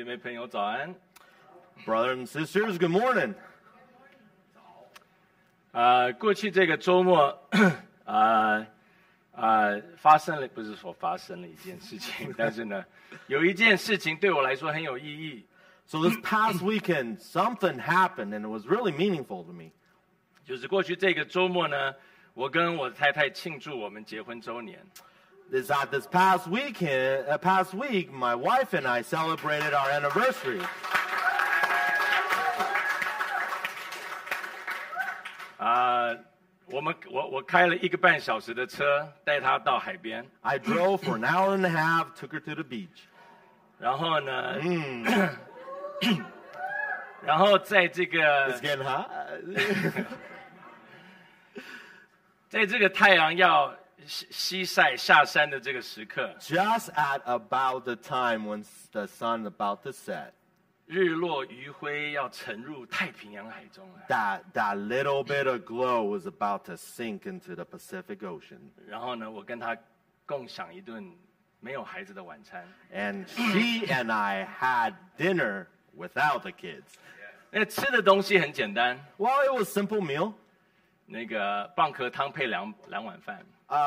妹朋友早安。 Brothers and sisters, good morning. 过去这个周末，发生了，不是说发生了一件事情，但是呢，有一件事情对我来说很有意义。 So this past weekend, something happened, and it was really meaningful to me. 就是过去这个周末呢，我跟我太太庆祝我们结婚周年。 Is that this past week, my wife and I celebrated our anniversary. 我开了1个半小时的车，带她到海边。 I drove for an hour and a half, took her to the beach. 然后呢，然后在这个 It's getting hot. 在这个太阳要西晒下山的这个时刻， Just at about the time when the sun about to set, 日落余晖要沉入太平洋海中了。 that little bit of glow was about to sink into the Pacific Ocean. 然后呢，我跟她共享一顿没有孩子的晚餐。 And she and I had dinner without the kids. 那吃的东西很简单， Well, it was a simple meal. 那个蚌壳汤配两碗饭。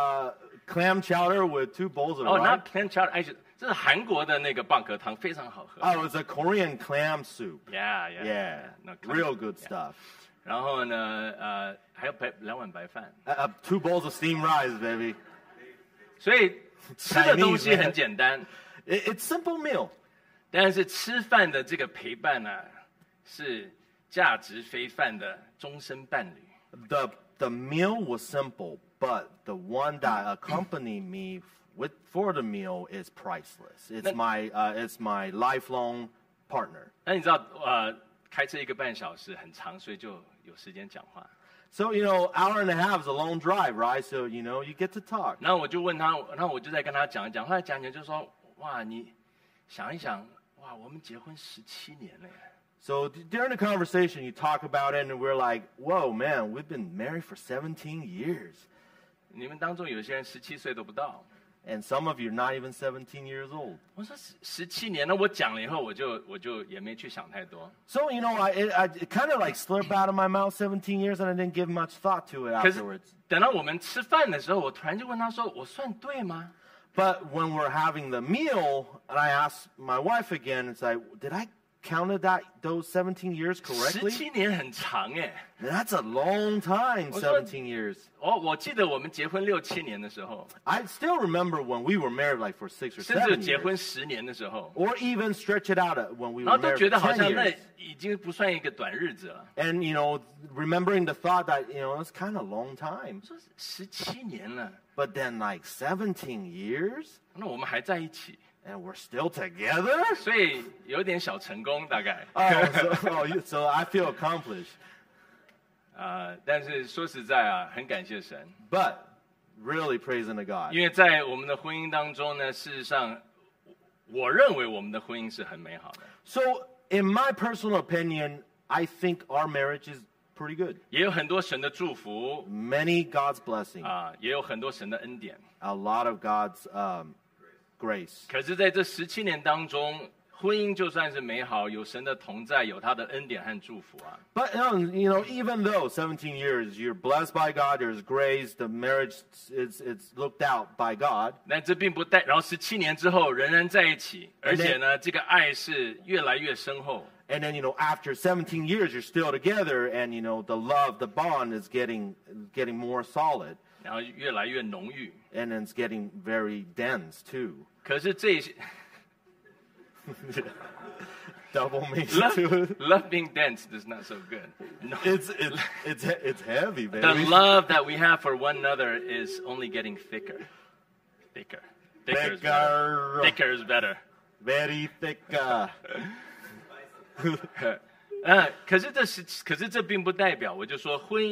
Clam chowder with 2 bowls of rice. not clam chowder， 这是韩国的那个蚌壳汤，非常好喝。 Oh, it was a Korean clam soup. Yeah. Yeah, real good stuff. 然后呢，还有2碗白饭。 2 bowls of steamed rice, baby. 所以吃的东西很简单， It's simple meal. 但是吃饭的这个陪伴呢，是价值非凡的终身伴侣。 The meal was simple, but the one that accompanied me for the meal is priceless. It's my lifelong partner. 那你知道，开车1个半小时很长，所以就有时间讲话。 So, hour and a half is a long drive, right? So, you get to talk. 然后我就问他，然后我就在跟他讲一讲，后来讲就说，哇，你想一想，哇，我们结婚17年了耶。 So during the conversation, you talk about it, and we're like, whoa, man, we've been married for 17 years. 你们当中有些人17岁都不到。 And some of you are not even 17 years old. 我说17年，那我讲了以后，我就也没去想太多。 So, it kind of like slipped out of my mouth 17 years, and I didn't give much thought to it 可是 afterwards. 等到我们吃饭的时候，我突然就问他说：“我算对吗？” But when we're having the meal, and I asked my wife again, it's like, did I counted those 17 years correctly? 17年很长哎。 That's a long time, 17 years. 我记得我们结婚6、7年的时候， I still remember when we were married like for 6 or 甚至 7 结 years. 婚10年的时候， Or even stretch it out when we 然 were 后都 married 觉 for 得好 10 像那 years. 已经不算一个短日子了。 And, remembering the thought that, it's kind of a long time. 我说17年了， But then like 17 years, 那我们还在一起， and we're still together? 所以有点小成功大概。 So I feel accomplished. 但是说实在啊，很感谢神， But really praising the God. 因为在我们的婚姻当中呢，事实上，我认为我们的婚姻是很美好的。 So in my personal opinion, I think our marriage is pretty good. 也有很多神的祝福 Many God's blessings, 也有很多神的恩典。 a lot of God's grace. 可是在这17年当中，婚姻就算是美好，有神的同在，有他的恩典和祝福啊。 But, even though 17 years, you're blessed by God, there's grace, the marriage it's looked out by God. 但这并不代，然后17年之后仍然在一起，而且呢，这个爱是越来越深厚。 And then, after 17 years, you're still together, and, the love, the bond is getting more solid. 然后越来越浓郁， And then it's getting very dense, too. 可是这些 Double means love, two. love being dense is not so good. No. It's heavy, baby. The love that we have for one another is only getting thicker. Thicker is better. Thicker is better. Very thick. 可是这并不代表，我就说婚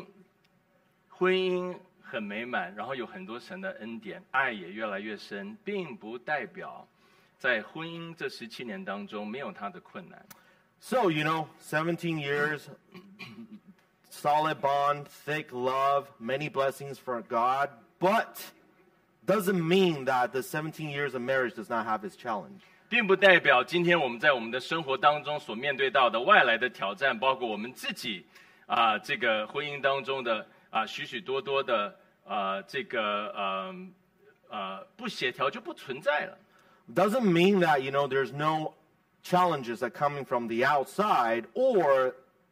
姻很美满，然后有很多神的恩典，爱也越来越深，并不代表在婚姻这17年当中没有他的困难。 So, 17 years, solid bond, thick love, many blessings for God, but doesn't mean that the 17 years of marriage does not have its challenge. 并不代表今天我们在我们的生活当中所面对到的外来的挑战，包括我们自己这个婚姻当中的许许多多的不协调就不存在了。 Doesn't mean that, there's no challenges that coming from the outside or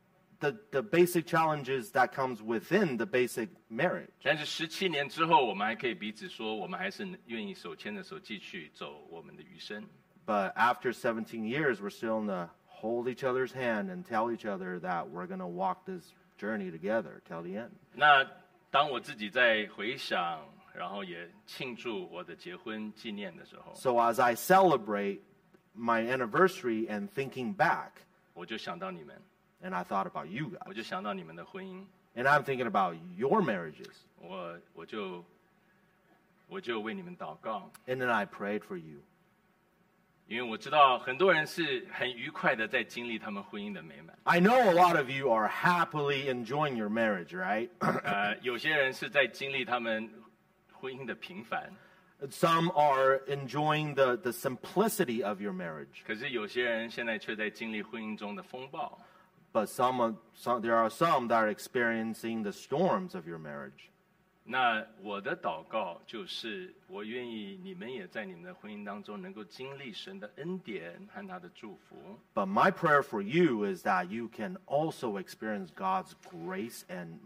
the basic challenges that comes within the basic marriage. 但是17年之后，我们还可以彼此说，我们还是愿意手牵着手继续走我们的余生。 But after 17 years, we're still going to hold each other's hand and tell each other that we're going to walk this journey together till the end. 那当我自己在回想，然后也庆祝我的结婚纪念的时候， So as I celebrate my anniversary and thinking back, 我就想到你们， and I thought about you 我 guys, 就想到你们的婚姻， and I'm thinking about your marriages, 我就为你们祷告， and then I prayed for you. 因为我知道很多人是很愉快的在经历他们婚姻的美满， I know a lot of you are happily enjoying your marriage, right? 有些人是在经历他们婚姻的平凡， Some are enjoying the simplicity of your marriage, 可是有些人现在却在经历婚姻中的风暴。 but there are some that are experiencing the storms of your marriage. 那我的祷告就是，我愿意你们也在你们的婚姻当中能够经历神的恩典和他的祝福。 But my prayer for you is that you can also experience God's grace and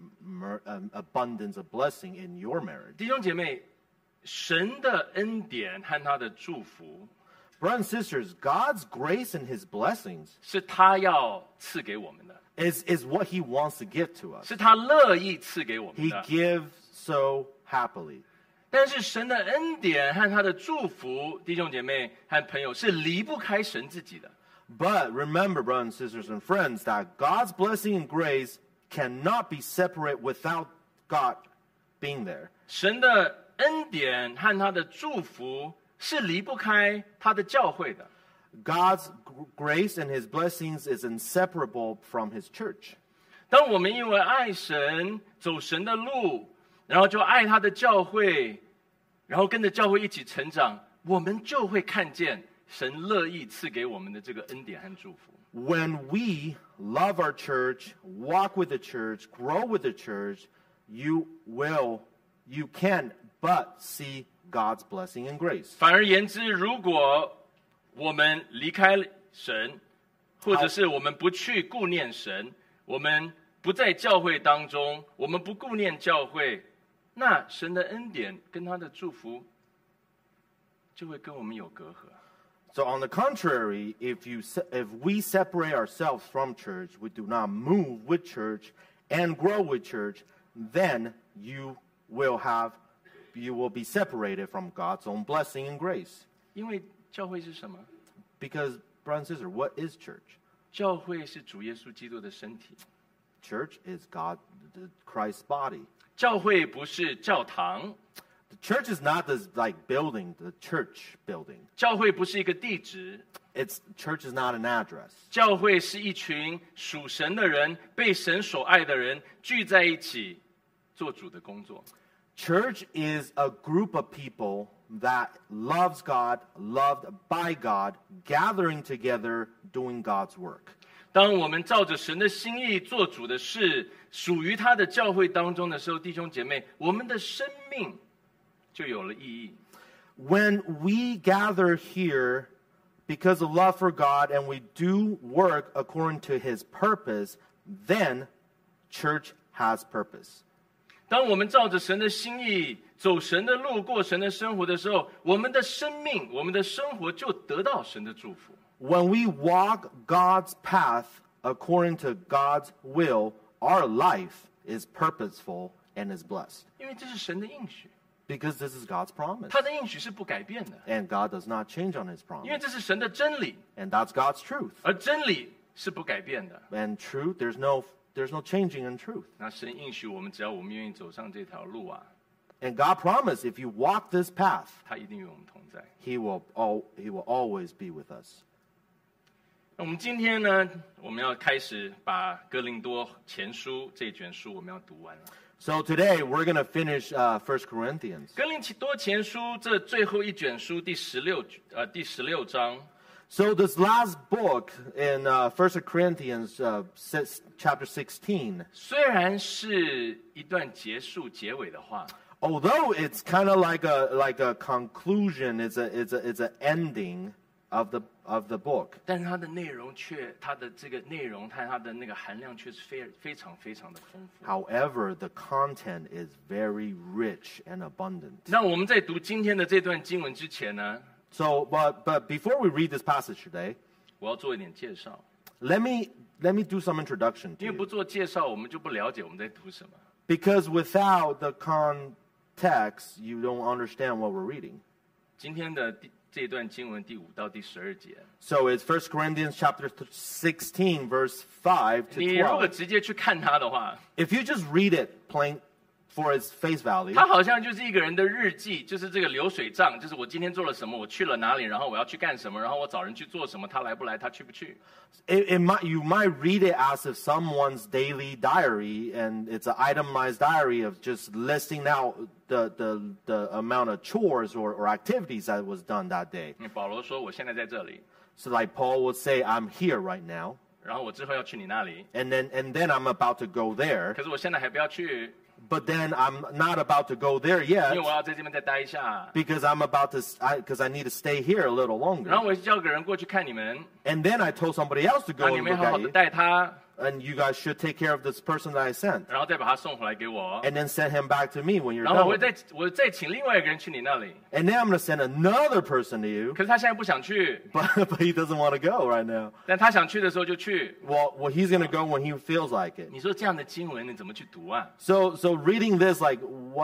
abundance of blessing in your marriage. 弟兄姐妹，神的恩典和他的祝福 Brothers and sisters, God's grace and His blessings 是他要赐给我们的， is what He wants to give to us. 是他乐意赐给我们 He 的。 gives so happily. 但是神的恩典和他的祝福，弟兄姐妹和朋友是离不开神自己的。 But remember, brothers and sisters and friends, that God's blessing and grace cannot be separate without God being there. 神的恩典和他的祝福是离不开他的教会的。 God's grace and His blessings is inseparable from His church. 当我们因为爱神，走神的路，然后就爱他的教会，然后跟着教会一起成长，我们就会看见神乐意赐给我们的这个恩典和祝福。 When we love our church, walk with the church, grow with the church, you can but see God's blessing and grace. 反而言之，如果我们离开神，或者是我们不去顾念神，我们不在教会当中，我们不顾念教会，那神的恩典跟他的祝福就会跟我们有隔阂。 So on the contrary, if we separate ourselves from church, we do not move with church and grow with church, then you will be separated from God's own blessing and grace. 因为教会是什么？ Because, brother and sister, what is church? 教会是主耶稣基督的身体。 Church is Christ's body. 教会不是教堂， The church is not this building, the church building. 教会不是一个地址， Church is not an address. 教会是一群属神的人，被神所爱的人聚在一起做主的工作。 Church is a group of people that loves God, loved by God, gathering together, doing God's work. 当我们照着神的心意做主的事，属于他的教会当中的时候，弟兄姐妹，我们的生命就有了意义。 When we gather here because of love for God and we do work according to His purpose, then church has purpose. 当我们照着神的心意走神的路，过神的生活的时候，我们的生命、我们的生活就得到神的祝福。 When we walk God's path according to God's will, our life is purposeful and is blessed. 因为这是神的应许， Because this is God's promise. 他的应许是不改变的， And God does not change on His 因为 promise. 这是神的真理， And that's God's truth. 而真理是不改变的。 And truth, there's no changing in truth. 那神应许我们，只要我们愿意走上这条路啊， And God promised if you walk this path, 他一定与我们同在。 He will always be with us. 那我们今天呢，我们要开始把哥林多前书这卷书我们要读完了。 So today we're going to finish 1 Corinthians. 哥林多前书这最后一卷书第16章， So this last book in 1 Corinthians chapter 16, 虽然是一段结束结尾的话， although it's kind of like a conclusion, it's an ending of the book. 但是它的内容却，它的这个内容，它的那个含量却是非常的丰富。 However, the content is very rich and abundant. 那我们在读今天的这段经文之前呢， So, but before we read this passage today, 我要做一点介绍， let me do some introduction to 因为 you. 不做介绍，我们就不了解我们在读什么。 Because without the context, you don't understand what we're reading. 今天的这一段经文第5到第12节， So it's 1 Corinthians chapter 16, verse 5to 你如果 12. 直接去看它的话， If you just read it plain for its face value, 它好像就是一个人的日记，就是这个流水账，就是我今天做了什么，我去了哪里，然后我要去干什么，然后我找人去做什么，他来不来，他去不去。 you might read it as if someone's daily diary, and it's an itemized diary of just listing out the amount of chores or activities that was done that day. 因为保罗说我现在在这里， So like Paul would say, I'm here right now, 然后我之后要去你那里， and then I'm about to go there, 可是我现在还不要去， but then I'm not about to go there 因 yet 为我要在这边再待一下。 because because I need to stay here a little 然后 longer. 我叫个人过去看你们， And then I told somebody else to 让 go 你 and 们 look 好好 at 的 you, 带他， and you guys should take care of this person that I sent, 然后再把他送回来给我， and then send him back to me when you're 然后 done. 我再请另外一个人去你那里， And then I'm going to send another person to you, 可是他现在不想去， but he doesn't want to go right now. 但他想去的时候就去。 Well, he's going to go when he feels like it. 你说这样的经文你怎么去读啊？ So reading this, like,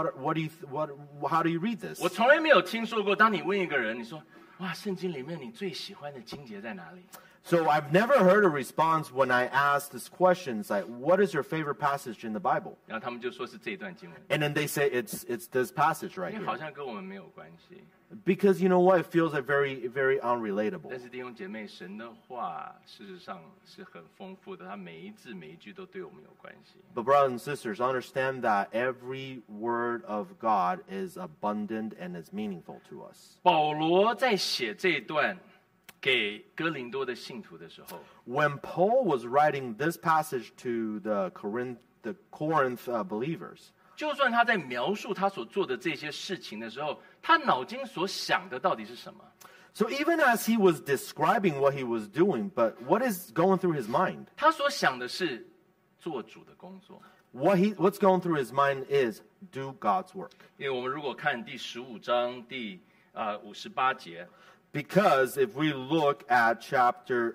how do you read this? 我从来没有听说过，当你问一个人，你说哇，圣经里面你最喜欢的经节在哪里？ So I've never heard a response when I ask this question. It's like, what is your favorite passage in the Bible? 然后他们就说是这一段经文， And then they say it's this passage right 因为好 here. 像跟我们没有关系。 Because you know what? It feels like very, very unrelatable. 但是弟兄姐妹，神的话事实上是很丰富的，它每一字每一句都对我们有关系。 But brothers and sisters, understand that every word of God is abundant and is meaningful to us. 保罗在写这一段给哥林多的信徒的时候， When Paul was writing this passage to the Corinth believers, 就算他在描述他所做的这些事情的时候，他脑筋所想的到底是什么？ so even as he was describing what he was doing, but what is going through his mind? 他所想的是做主的工作。 What's going through his mind is do God's work. 因为我们如果看第15章第58节， Because if we look at chapter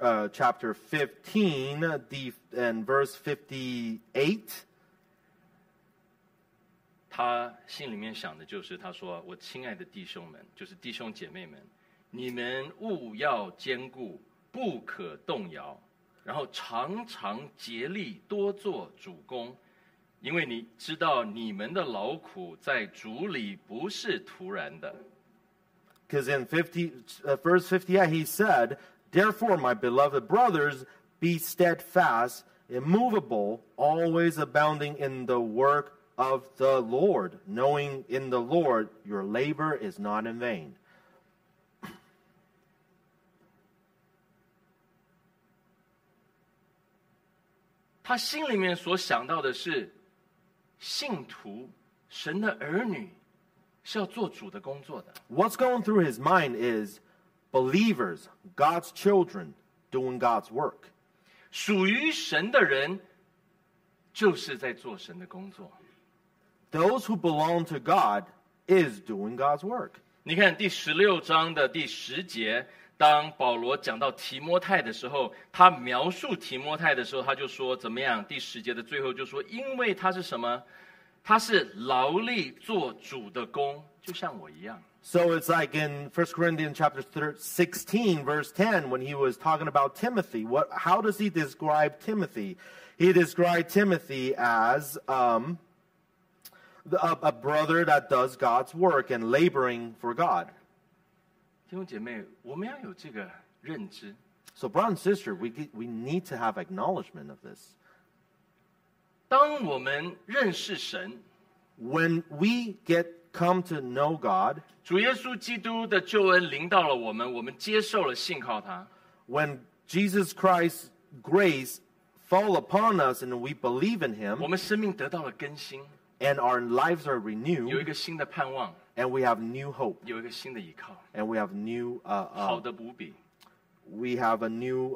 15 and verse 58, 他心里面想的就是他说：“我亲爱的弟兄们，就是弟兄姐妹们，你们务要坚固，不可动摇，然后常常竭力多做主工，因为你知道你们的劳苦在主里不是突然的。” because in verse 58 he said, "Therefore, my beloved brothers, be steadfast, immovable, always abounding in the work of the Lord, knowing in the Lord your labor is not in vain." 他心里面所想到的是，信徒、神的儿女是要做主的工作的。 What's going through his mind is believers, God's children, doing God's work. 属于神的人，就是在做神的工作。 Those who belong to God is doing God's work. 你看第16章的第10节，当保罗讲到提摩太的时候，他描述提摩太的时候，他就说怎么样？第10节的最后就说，因为他是什么？他是劳力做主的工，就像我一样。 So it's like in 1 Corinthians chapter 16, verse 10, when he was talking about Timothy. How does he describe Timothy? He described Timothy as a brother that does God's work and laboring for God. 弟兄姐妹，我们要有这个认知。 So brother and sister, we need to have acknowledgement of this. 当我们认识神， When we come to know God, 主耶稣基督的救恩临到了我们，我们接受了信靠他。 when Jesus Christ's grace fall upon us and we believe in 我 Him 们生命得到了更新， and our lives are 有 renewed 一个新的盼望， and we have new hope 有一个新的依靠， and we have new 好的无比， we have a new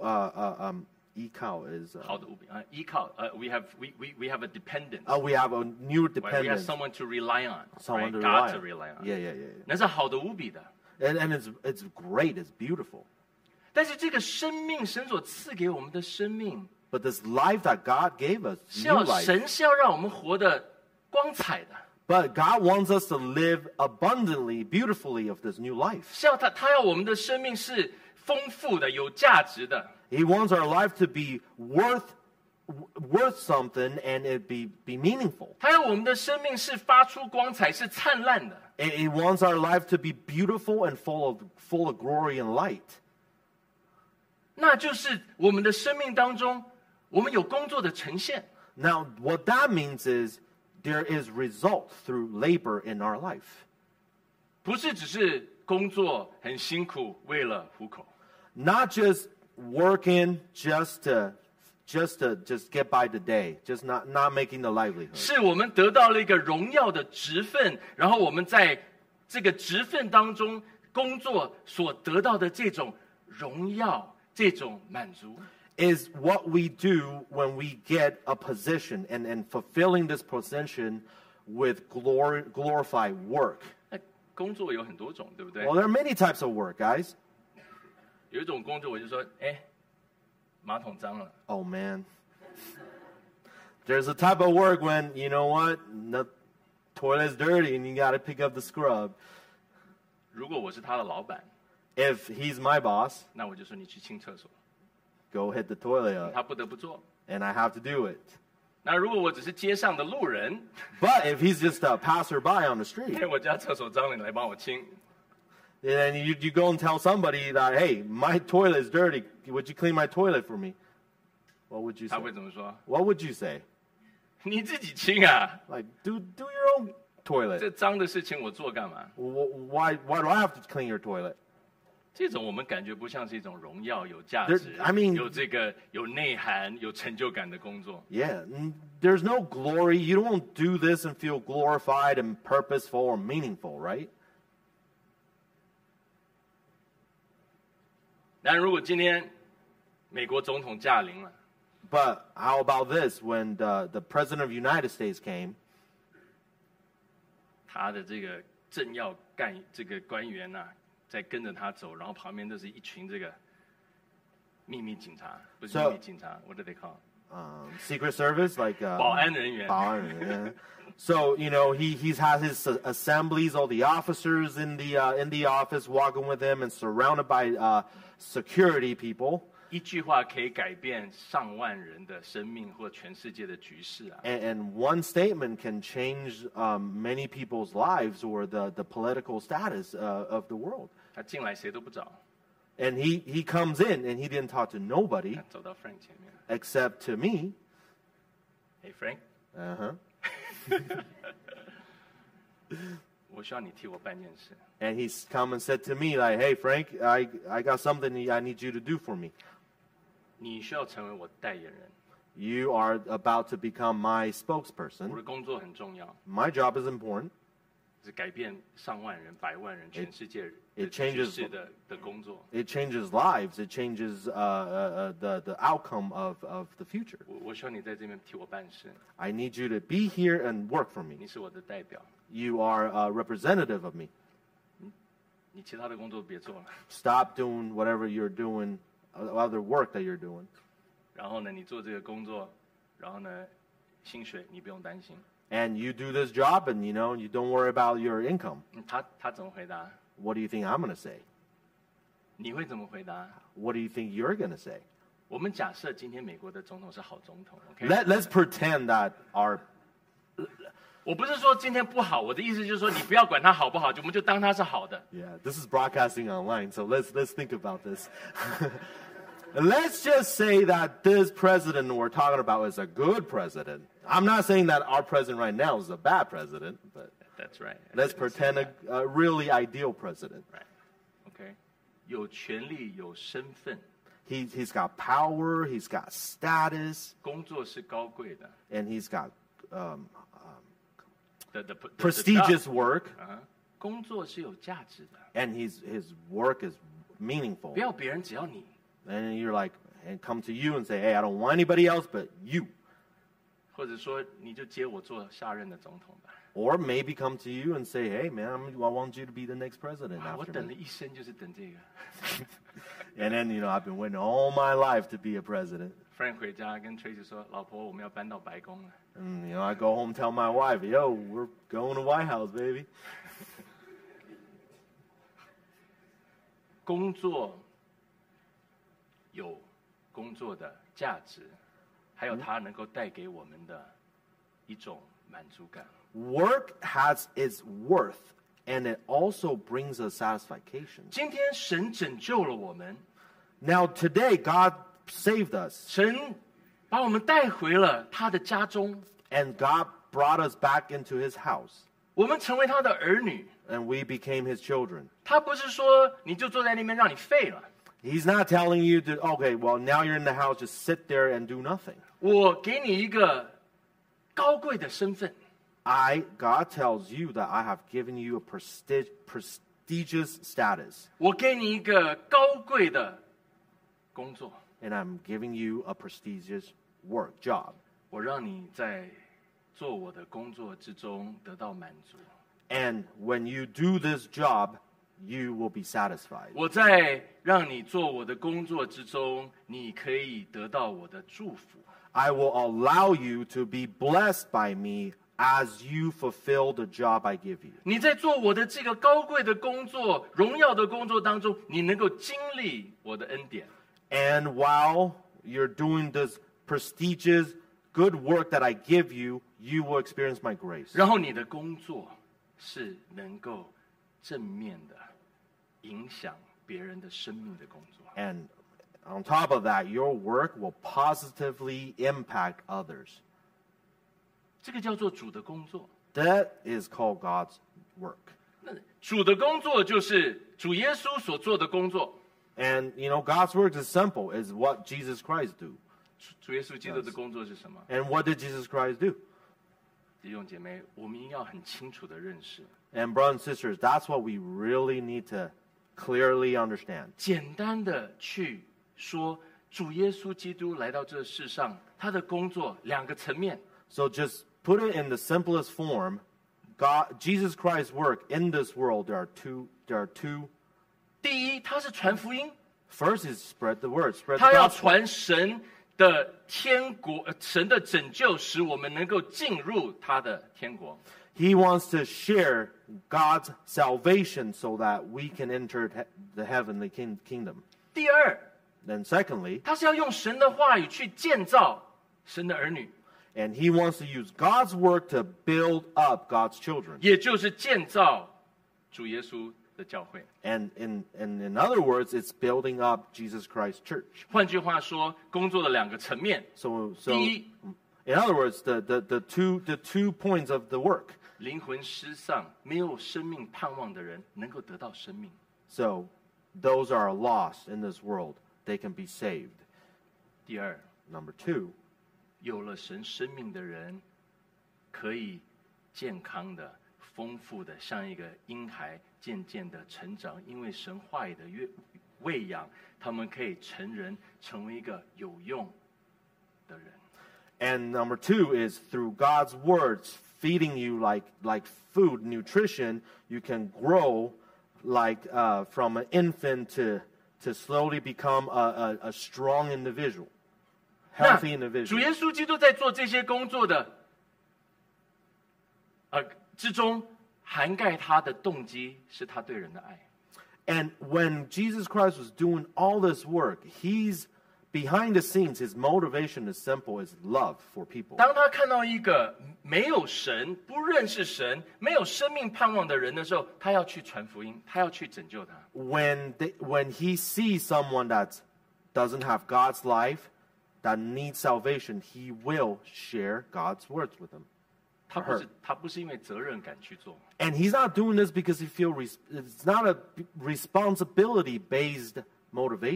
ikao is 好的无比啊，依靠we have a dependent， we have a new right? we have dependence, someone to rely on, someone right? to God rely to on. rely on， Yeah. 那是好的无比的。 And it's great, it's beautiful. 但是这个生命，神所赐给我们的生命， But this life that God gave us, 是 new 要 life, 神是要让我们活得光彩的， but God wants us to live abundantly, beautifully of this new life. 是要他要我们的生命是丰富的、有价值的。 He wants our life to be worth something and it be meaningful. 他要我们的生命是发出光彩、是灿烂的。 He wants our life to be beautiful and full of glory and light. 那就是我们的生命当中，我们有工作的呈现。 Now, what that means is there is result through labor in our life. 不是只是工作很辛苦，为了糊口， Not just working just to get by the day, just not making the livelihood. 是我们得到了一个荣耀的职分，然后我们在这个职分当中工作所得到的这种荣耀、这种满足。 Is what we do when we get a position and fulfilling this position with glorified work. 那工作有很多种，对不对？ Well, there are many types of work, guys. 有一种工作，我就说，哎，马桶脏了， Oh, man. There's a type of work when, you know what, the toilet's dirty and you got to pick up the scrub. 如果我是他的老板， If he's my boss, 那我就说你去清厕所， go hit the toilet up, 他不得不做。 and I have to do it. 那如果我只是街上的路人， But if he's just a passerby on the street, 哎，我家厕所脏了，你来帮我清。 then you go and tell somebody that, hey, my toilet is dirty. Would you clean my toilet for me? What would you 他 say? 会怎么说？ What would you say? 你自己清啊， Like, do your own 这 toilet. 脏的事情我做干嘛？ Why do I have to clean your toilet? 这种我们感觉不像是一种荣耀、有价值 I mean- 有这个有内涵、有成就感的工作。 Yeah, there's no glory. You don't do this and feel glorified and purposeful or meaningful, right? 但如果今天美国总统驾临了， But how about this? When the president of the United States came, 他的这个政要这个官员呐、在跟着他走，然后旁边都是一群这个秘密警察，不是 So- 秘密警察，what do they call？ Secret Service, like 保安人员。 yeah. So he has his assemblies, all the officers in the office walking with him, and surrounded by security people. 一句话可以改变上万人的生命或全世界的局势啊！ And one statement can change many people's lives or the political status of the world. 他进来谁都不找， And he comes in and he didn't talk to nobody 走到 Frank 前面， except to me. 哎 Frank， Uh-huh. 我需要你替我办件事。 And he's come and said to me, like, hey, Frank, I got something I need you to do for me. 你需要成为我代言人， You are about to become my 我 spokesperson. 的工作很重要， My job is important. 是改变上万人、百万人、全世界的 it 局 changes- 势的工作。 It changes lives. It changes the outcome of the future. 我需要你在这边替我办事， I need you to be here and work for me. 你是我的代表， You are a representative of me. 你其他的工作别做了。 Stop doing whatever you're doing, other work that you're doing. 然后呢，你做这个工作，然后呢，薪水你不用担心。 And you do this job and, you don't worry about your income. 他怎么回答？ What do you think I'm going to say? 你会怎么回答？ What do you think you're going to say? 我们假设今天美国的总统是好总统 ，OK？ Let's pretend that our 我不是说今天不好，我的意思就是说，你不要管他好不好，我们就当他是好的。 Yeah, this is broadcasting online, so let's think about this. Let's just say that this president we're talking about is a good president. I'm not saying that our president right now is a bad president, but That's right. let's pretend a really ideal president. Right. OK， 有权利有身份， He's got power, he's got status, 工作是高贵的 and he's got the prestigious work, 工作是有价值的， and his work is meaningful. 不要别人，只要你， And you're like, and come to you and say, hey, I don't want anybody else but you. 或者说你就接我做下任的总统吧。 Or maybe come to you and say, hey, man, I want you to be the next president 我 after 等了 me. 一生就是等这个。 And then, I've been waiting all my life to be a president. Frank 回家跟 Tracy 说：“老婆，我们要搬到白宫了。 And, I go home and tell my wife, yo, we're going to White House, baby. ” 工作有工作的价值，还有它能够带给我们的一种满足感。 Work has its worth, and it also brings us satisfaction. 今天神拯救了我们， Now, today, God saved us, 神把我们带回了他的家中， and God brought us back into his house, 我们成为他的儿女。 and we became his children. 他不是说你就坐在那边让你废了， He's not telling you to, okay, well, now you're in the house, just sit there and do nothing. 我给你一个高贵的身份， God tells you that I have given you a prestigious status, 我给你一个高贵的工作， and I'm giving you a prestigious work job. 我让你在做我的工作之中得到满足。 And when you do this job, you will be satisfied. 我在让你做我的工作之中，你可以得到我的祝福。 I will allow you to be blessed by me as you fulfill the job I give you. 你在做我的这个高贵的工作、荣耀的工作当中，你能够经历我的恩典。 And while you're doing this prestigious good work that I give you, you will experience my grace. 然后你的工作是能够正面的影响别人的生命的工作。 And on top of that, your work will positively impact others. 这个叫做主的工作。 That is called God's work. 那主的工作就是主耶稣所做的工作。 And, God's work is simple, is what Jesus Christ do. 主耶稣基督的工作是什么？ And what did Jesus Christ do? 弟兄姐妹，我们要很清楚的认识。 And brothers and sisters, that's what we really need to clearly understand. 简单的去说，主耶稣基督来到这世上，他的工作两个层面。 So just put it in the simplest form. Jesus Christ's work in this world, there are two. 第一，他是传福音， First is spread the word, spread 他 the 要 gospel. 传神的天国，神的拯救，使我们能够进入他的天国。 He wants to share God's salvation so that we can enter the heavenly kingdom. 第二， Then secondly, 他是要用神的话语去建造神的儿女， and he wants to use God's work to build up God's children. 也就是建造主耶稣的教会。 And in other words, it's building up Jesus Christ's church. 换句话说，工作的两个层面， So 第一， in other words, the two points of the work. 灵魂失丧、没有生命盼望的人能够得到生命。 So those are lost in this world, they can be saved. 第二， Number two, 有了神生命的人，可以健康的、丰富的，像一个婴孩渐渐的成长，因为神话语的喂养，他们可以成人，成为一个有用的人。 and number two is through God's words feeding you like food, nutrition, you can grow like from an infant to slowly become a strong individual, 那 healthy 主 individual. 耶稣基督在做这些工作的之中，涵盖他的动机是他对人的爱。 And when Jesus Christ was doing all this work, he's behind the scenes, his motivation is simple, is love for people. 当他看到一个没有神、不认识神、没有生命盼望的人的时候，他要去传福音，他要去拯救他。 When he sees someone that doesn't have God's life, that needs salvation, he will share God's words with them. 他不是因为责任感去做， And he's not doing this because he feels it's not a responsibility-based motivation.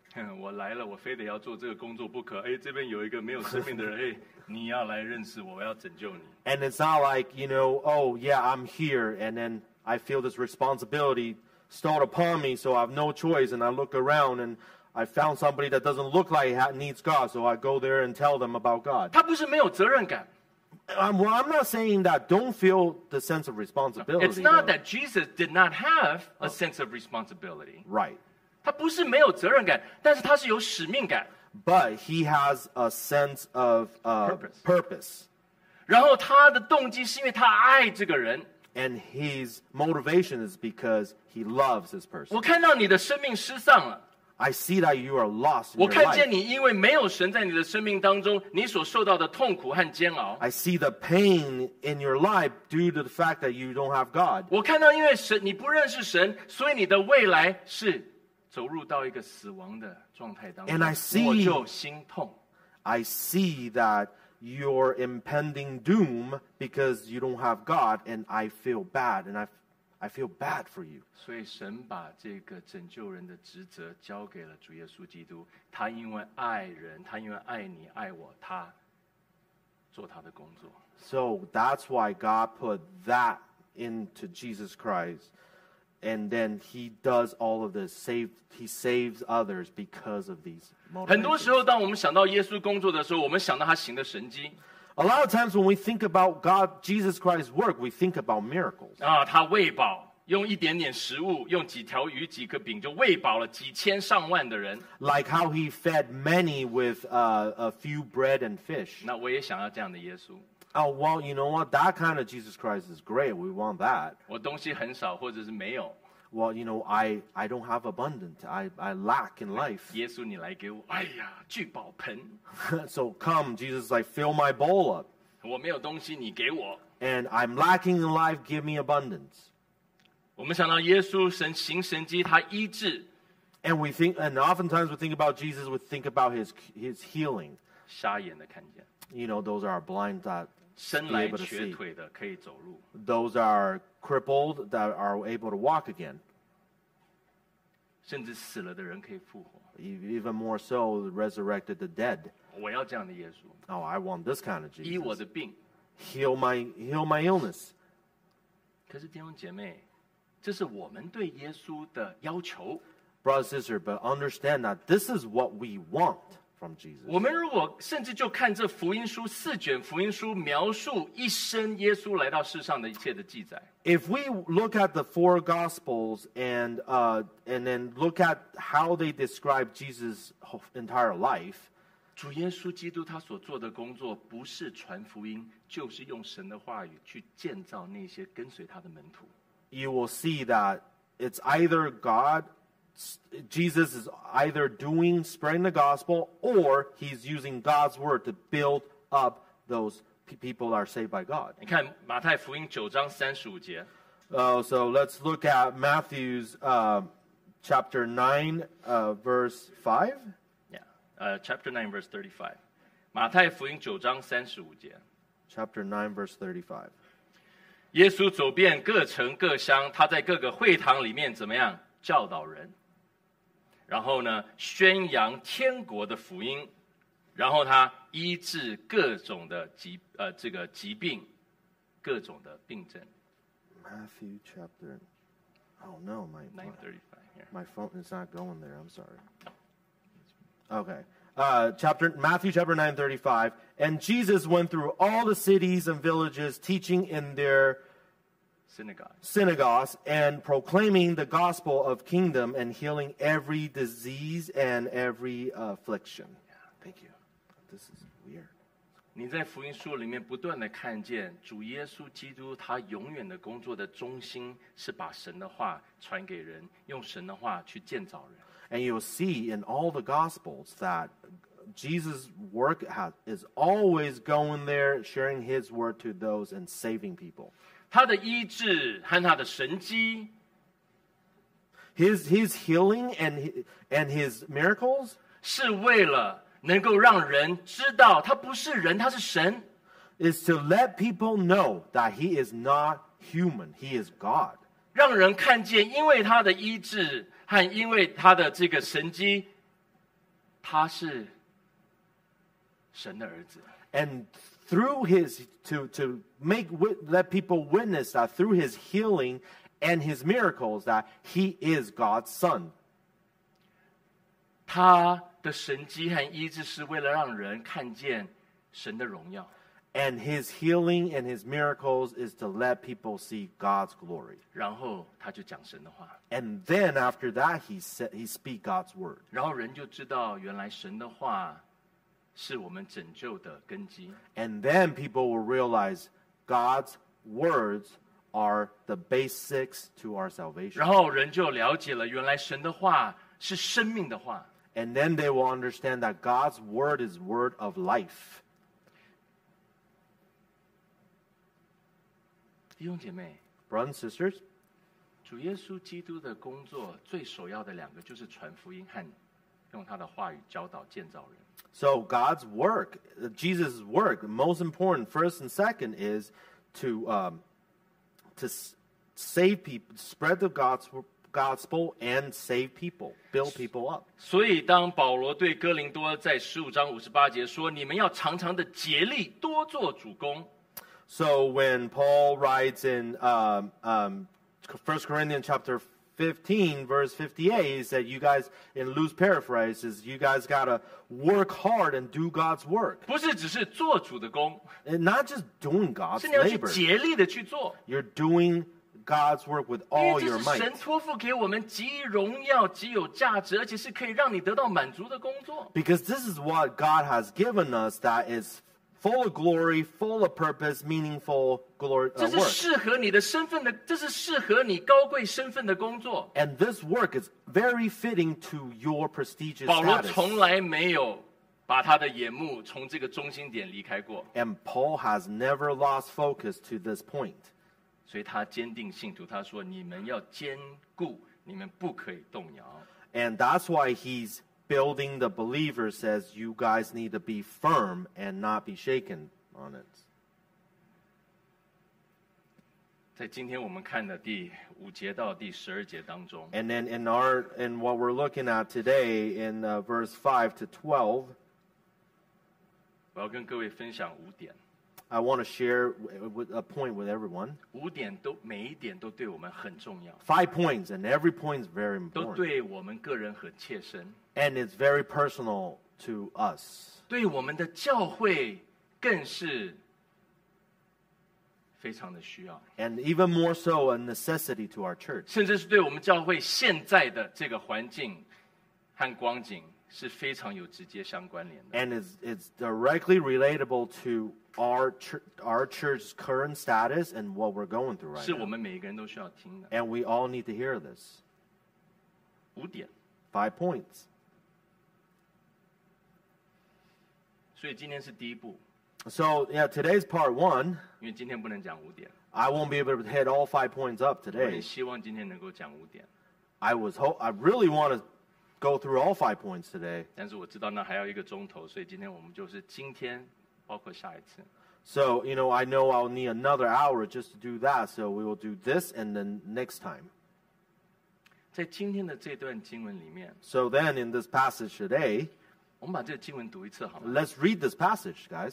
我来了，我非得要做这个工作不可。哎，这边有一个没有生命的人，哎，你要来认识我，我要拯救你。 And it's not like, oh, yeah, I'm here, and then I feel this responsibility stole upon me, so I have no choice, and I look around, and I found somebody that doesn't look like it needs God, so I go there and tell them about God. 他不是没有责任感。 Well, I'm not saying that don't feel the sense of responsibility. It's not though. that Jesus did not have a sense of responsibility. Right. 他不是没有责任感，但是他是有使命感。 But he has a sense of purpose. 然后他的动机是因为他爱这个人。 And his motivation is because he loves this person. 我看到你的生命失丧了。 I see that you are lost in 我 your 看见 life. 你因为没有神在你的生命当中，你所受到的痛苦和煎熬。 I see the pain in your life due to the fact that you don't have God. 我看到因为神你不认识神，所以你的未来是走入到一个死亡的状态当中。 And I see- 我就心痛。 I see that you're impending doom because you don't have God, and I feel bad, and I feel bad for you. 所以神把这个拯救人的职责交给了主耶稣基督。他因为爱人，他因为爱你爱我，他做他的工作。 So that's why God put that into Jesus Christ. And then he does all of this. He saves others because of these 很多时 motivations. 候，当我们想到耶稣工作的时候，我们想到他行的神迹 A lot of times when we think about God, Jesus Christ's work, we think about miracles. 啊，他喂饱，用一点点食物，用几条鱼、几个饼就喂饱了几千上万的人。 Like how he fed many with a few bread and fish. 那我也想要这样的耶稣。 Oh, well, you know what? That kind of Jesus Christ is great. We want that. 我东西很少，或者是没有， Well, I don't have abundant. I lack in life. 耶稣你来给我，哎呀，聚宝盆， So come, Jesus, like, fill my bowl up. 我没有东西，你给我。 And I'm lacking in life. Give me abundance. 我们想到耶稣神行神迹，他医治 And oftentimes we think about Jesus, we think about his healing. 瞎眼的看见， Those are blind that 生 be 来 able to 瘸 see. 腿的可以走路， Those are crippled that are able to walk again. 甚至死了的人可以复活。 Even more so, resurrected the dead. 我要这样的耶稣， Oh, I want this kind of 医我 Jesus. 的病。 Heal my illness. 可是弟兄姐妹，这是我们对耶稣的要求。 Brother, sister, but understand that this is what we want from Jesus. 我们如果甚至就看这福音书4卷福音书描述一生耶稣来到世上的一切的记载， If we look at the 4 Gospels and then look at how they describe Jesus' entire life, 主耶稣基督他所做的工作不是传福音，就是用神的话语去建造那些跟随他的门徒。 you will see that it's either Jesus is either spreading the gospel, or he's using God's word to build up those people that are saved by God. 你看马太福音9章35节， So let's look at Matthew's chapter 9, verse 5. Chapter 9 verse 35，马太福音9章35节， Chapter 9, verse 35. 耶稣走遍各城各乡，他在各个会堂里面怎么样教导人，然后呢宣扬天国的福音，然后他医治各种的疾病，各种的病症。 Matthew chapter. Oh no, 9:35 here. my phone is not going there. I'm sorry. Okay. Matthew chapter 9:35. And Jesus went through all the cities and villages, teaching in their synagogues and proclaiming the gospel of kingdom and healing every disease and every affliction. Thank you. This is weird. 你在福音书里面不断的看见主耶稣基督，他永远的工作的中心是把神的话传给人，用神的话去建造人。 And you'll see in all the Gospels that Jesus' work is always going there, sharing his word to those and saving people. 他的医治和他的神迹， His healing and his miracles 是为了能够让人知道他不是人，他是神。 is to let people know that he is not human, he is God. 让人看见，因为他的医治和因为他的这个神迹， 他是神的儿子。 And through his to let people witness that through his healing and his miracles that he is God's son. 他的神迹和医治是为了让人看见神的荣耀。 And his healing and his miracles is to let people see God's glory. 然后他就讲神的话， And then after that, he speak God's word. 然后人就知道原来神的话是我们拯救的根基。 And then people will realize God's words are the basics to our salvation. 然后人就了解了原来神的话是生命的话。 And then they will understand that God's word is word of life. 弟兄姐妹， Brothers and sisters, 主耶稣基督的工作最首要的两个就是传福音和用他的话语教导建造人。 so God's work, Jesus' work, the most important first and second is to save people, spread the gospel and save people, build people up. 所以当保罗对哥林多在15章58节说：“你们要常常的竭力多做主工。” So when Paul writes in 1 Corinthians chapter 15, verse 58, he said, you guys, in loose paraphrases, you guys got to work hard and do God's work. 不是只是做主的工， And not just doing God's 是你要去 labor. 竭力的去做， You're doing God's work with 因为 all 这 your 是 might. 神托付给我们极荣耀、极有价值，而且是可以让你得到满足的工作。 Because this is what God has given us that is full of glory, full of purpose, meaningful glory 这是 work. 适合你的身份的，这是适合你高贵身份的工作。 And this work is very fitting to your prestigious 保罗 status. 从来没有把他的眼目从这个中心点离开过， And Paul has never lost focus to this point. 所以他坚定信徒，他说：“你们要坚固，你们不可以动摇。” And that's why he's building the believers, says you guys need to be firm and not be shaken on it. 在今天我们看的第5节到第12节当中， And then in what we're looking at today in verse 5 to 12, 我要跟各位分享5点， I want to share a point with everyone. 5点都每一点都对我们很重要， 5 points, and every point is very 都 important. 对我们个人很切身， And it's very personal to us. 对我们的教会更是非常的需要， And even more so a necessity to our church. 甚至是对我们教会现在的这个环境和光景是非常有直接相关联的。 And it's directly relatable to our church's current status and what we're going through right 是我 now. 们每一个人都需要听的。 And we all need to hear this. 5点， 5 points. 所以今天是第一步， So, yeah, today's part 1. 因为今天不能讲5点， I won't be able to hit all 5 points up 我很 today. 希望今天能够讲5点， I really want to go through all 5 points today. 但是我知道那还要1个钟头，所以今天我们就是今天，包括下一次。 So, I know I'll need another hour just to do that. So we will do this and then next time. 在今天的这段经文里面， So then in this passage today, 我们把这个经文读一次好吗？ let's read this passage, guys.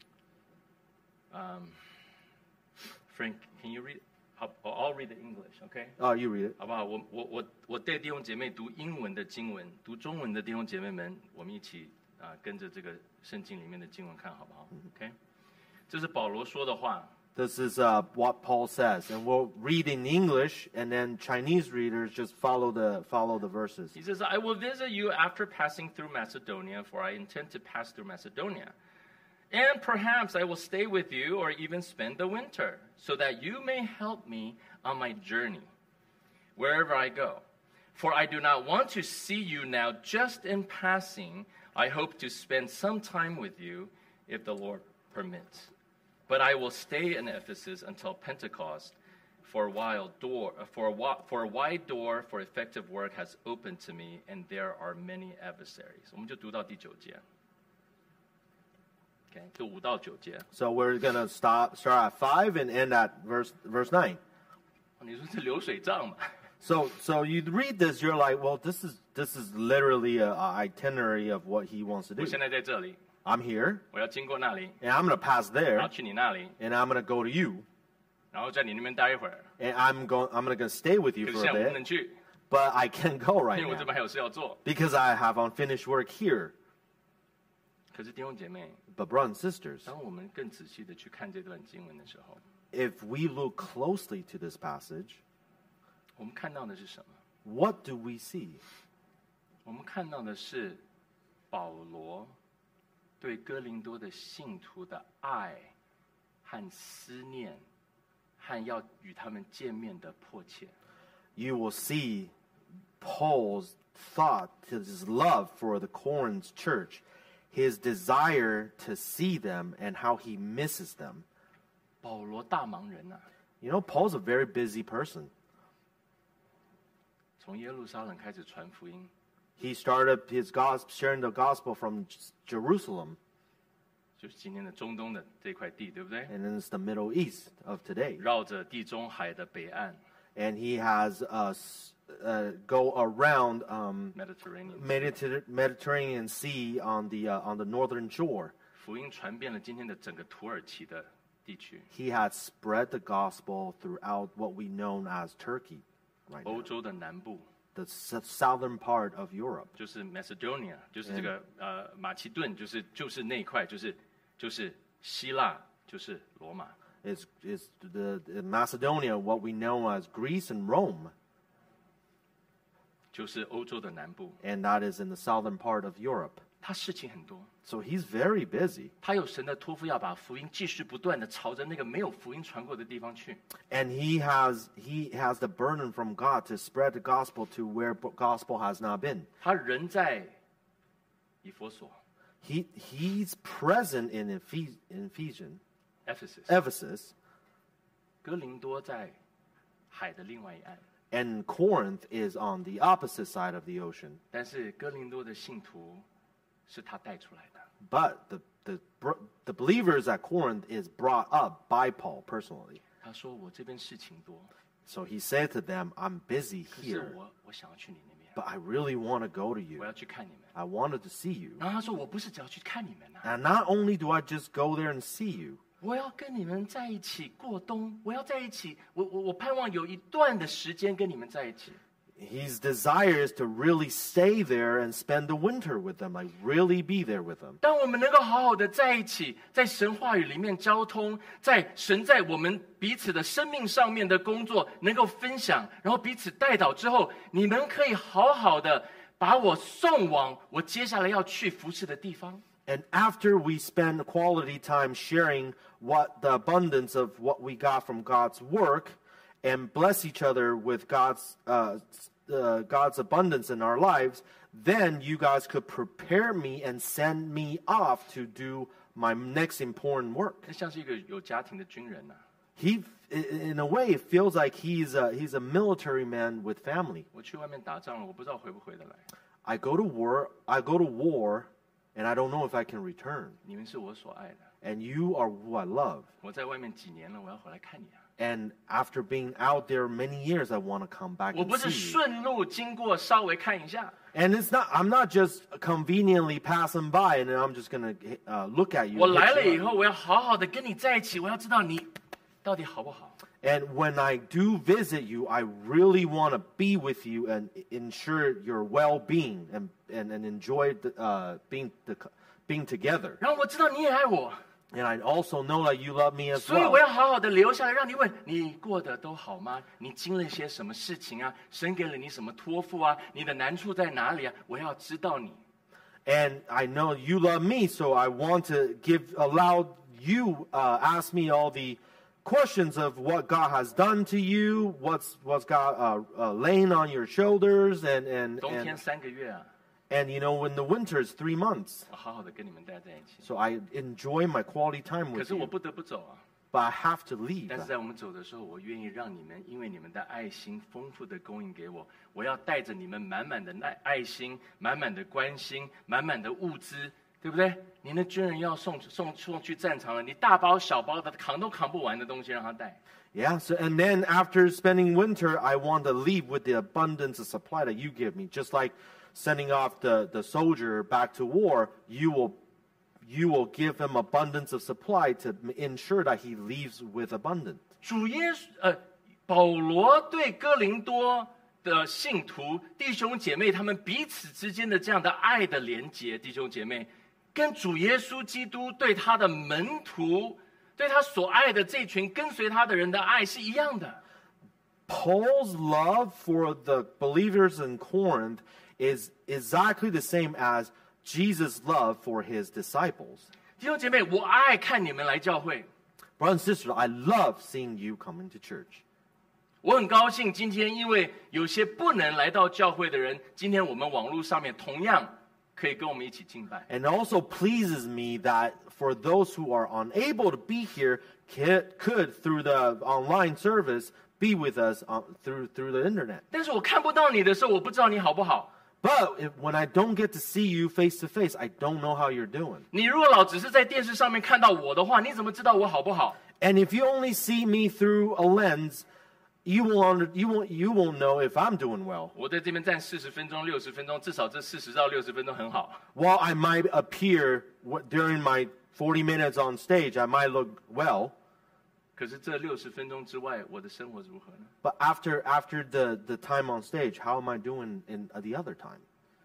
Frank, can you read? I'll read the English, okay? Oh, you read it. 好不好？我带弟兄姐妹读英文的经文，读中文的弟兄姐妹们，我们一起跟着这个圣经里面的经文看好不好 ？OK？ 这是保罗说的话。 This is what Paul says, and we'll read in English, and then Chinese readers just follow the verses. He says, "I will visit you after passing through Macedonia, for I intend to pass through Macedonia. And perhaps I will stay with you or even spend the winter, so that you may help me on my journey, wherever I go. For I do not want to see you now just in passing. I hope to spend some time with you, if the Lord permits. But I will stay in Ephesus until Pentecost, for a wide door for effective work has opened to me, and there are many adversaries." 我们就读到第9节。OK， 读5到9节。 So we're gonna start at 5 and end at verse 9. 你说是流水账嘛？ So you read this, you're like, well, this is literally an itinerary of what he wants to 我 do. 现在在这里， I'm here, 我要经过那里， and I'm going to pass 然 there, 后去你那里， and I'm going to go to you, 然后在你那边待一会儿。 and I'm going to stay with 可 you 是 for 现 a 在我不能 bit, 去， but I can't go 因 right 为我这 now 边还有事要做。 because I have unfinished work here. 可是弟兄姐妹， But brothers and sisters, 当我们更仔细的去看这段经文的时候， if we look closely to this passage, 我们看到的是什么？ what do we see? 我们看到的是保罗对哥林多的信徒的爱和思念，和要与他们见面的迫切。 You will see Paul's thought, his love for the Corinth church, his desire to see them and how he misses them. 保罗大忙人啊， You know, Paul's a very busy person. 从耶路撒冷开始传福音， He started his gospel, sharing the gospel from Jerusalem, 就是今天的中东的这块地，对不对？ and then it's the Middle East of today. 绕着地中海的北岸 And he has go around Mediterranean， Mediterranean Sea on the northern shore. 福音传遍了今天的整个土耳其的地区， He had spread the gospel throughout what we know as Turkey, right 欧 now, 洲的南部 the southern part of Europe. 就是 Macedonia， 就是这个马其顿，就是那一块，就是希腊，就是罗马。 Is the Macedonia, what we know as Greece and Rome, 就是欧洲的南部， and that is in the southern part of Europe. 他事情很多， So he's very busy, 他有神的托付，要把福音继续不断的朝着那个没有福音传过的地方去。 and he has the burden from God to spread the gospel to where gospel has not been. 他人在以弗所 He's present in Ephesians, Ephesus， Ephesus, 哥林多在海的另外一岸， and Corinth is on the opposite side of the ocean. 但是哥林多的信徒是他带出来的。 But the believers at Corinth is brought up by Paul personally. 他说：“我这边事情多， So he said to them, I'm busy 可是 here, 我想要去你那边， but I really want to go to 我 you. 要去看你们。” I wanted to see you. 然后他说：“我不是只要去看你们啊， And not only do I just go there and see you, 我要跟你们在一起过冬，我要在一起，我盼望有一段的时间跟你们在一起。” his desire is to really stay there and spend the winter with them, like really be there with them. 当我们能够好好的在一起，在神话语里面交通，在神在我们彼此的生命上面的工作能够分享，然后彼此带导之后，你们可以好好的把我送往我接下来要去服侍的地方。 And after we spend quality time sharing what the abundance of what we got from God's work and bless each other with God's abundance in our lives, then you guys could prepare me and send me off to do my next important work. 那像是一个有家庭的军人呐、啊。 He, in a way, it feels like he's a military man with family. 我去外面打仗了，我不知道回不回得来。 I go to war, and I don't know if I can return. 你们是我所爱的， And you are who I love. 我在外面几年了，我要回来看你啊。 And after being out there many years, I want to come back 我 and 不是 see you. 顺路经过，稍微看一下。 And I'm not just conveniently passing by and then I'm just going to look at you. 我 and 来 hit 了 you 以 up. 后，我要好好的跟你在一起，我要知道你到底好不好。 And when I do visit you, I really want to be with you and ensure your well-being and enjoy being together. 然后我知道你也爱我， And I also know that you love me as 所以 well. 我要好好的留下来，让你问你过得都好吗？你经历些什么事情啊？神给了你什么托付啊？你的难处在哪里啊？我要知道你。 And I know you love me, so I want to allow you ask me all the questions of what God has done to you, what's God laying on your shoulders, and 冬天3个月啊， and you know, in the winter it's 3 months. 我好好的跟你们待在一起。 So I enjoy my quality time 可 with 是我 you, 不得不走啊。 but I have to leave. 但是在我们走的时候，我愿意让你们，因为你们的爱心丰富的供应给我，我要带着你们满满的爱心、满满的关心、满满的物资， 对不对？你那军人要送去战场了，你大包小包的扛都扛不完的东西让他带。 Yeah, so and then after spending winter, I want to leave with the abundance of supply that you give me. Just like sending off the soldier back to war, you will give him abundance of supply to ensure that he leaves with abundance. 保罗对哥林多的信徒弟兄姐妹，他们彼此之间的这样的爱的连结，弟兄姐妹，跟主耶稣基督对他的门徒。对他所爱的这群跟随他的人的爱是一样的。 Paul's love for the believers in Corinth is exactly the same as Jesus' love for his disciples. 弟兄姐妹，我爱看你们来教会。 Brothers and sisters, I love seeing you coming to church. 我很高兴今天，因为有些不能来到教会的人，今天我们网络上面同样可以跟我们一起敬拜。 And it also pleases me that for those who are unable to be here could through the online service be with us through the internet. 但是我看不到你的时候，我不知道你好不好。 But when I don't get to see you face to face, I don't know how you're doing. 你如果老只是在电视上面看到我的话，你怎么知道我好不好？ And if you only see me through a lens, you won't know if I'm doing well. 我在这边站40分钟、60分钟，至少这40到60分钟很好。 While I might appear during my 40 minutes on stage, I might look well. 可是这60分钟之外，我的生活如何呢？ But after the time on stage, how am I doing in the other time?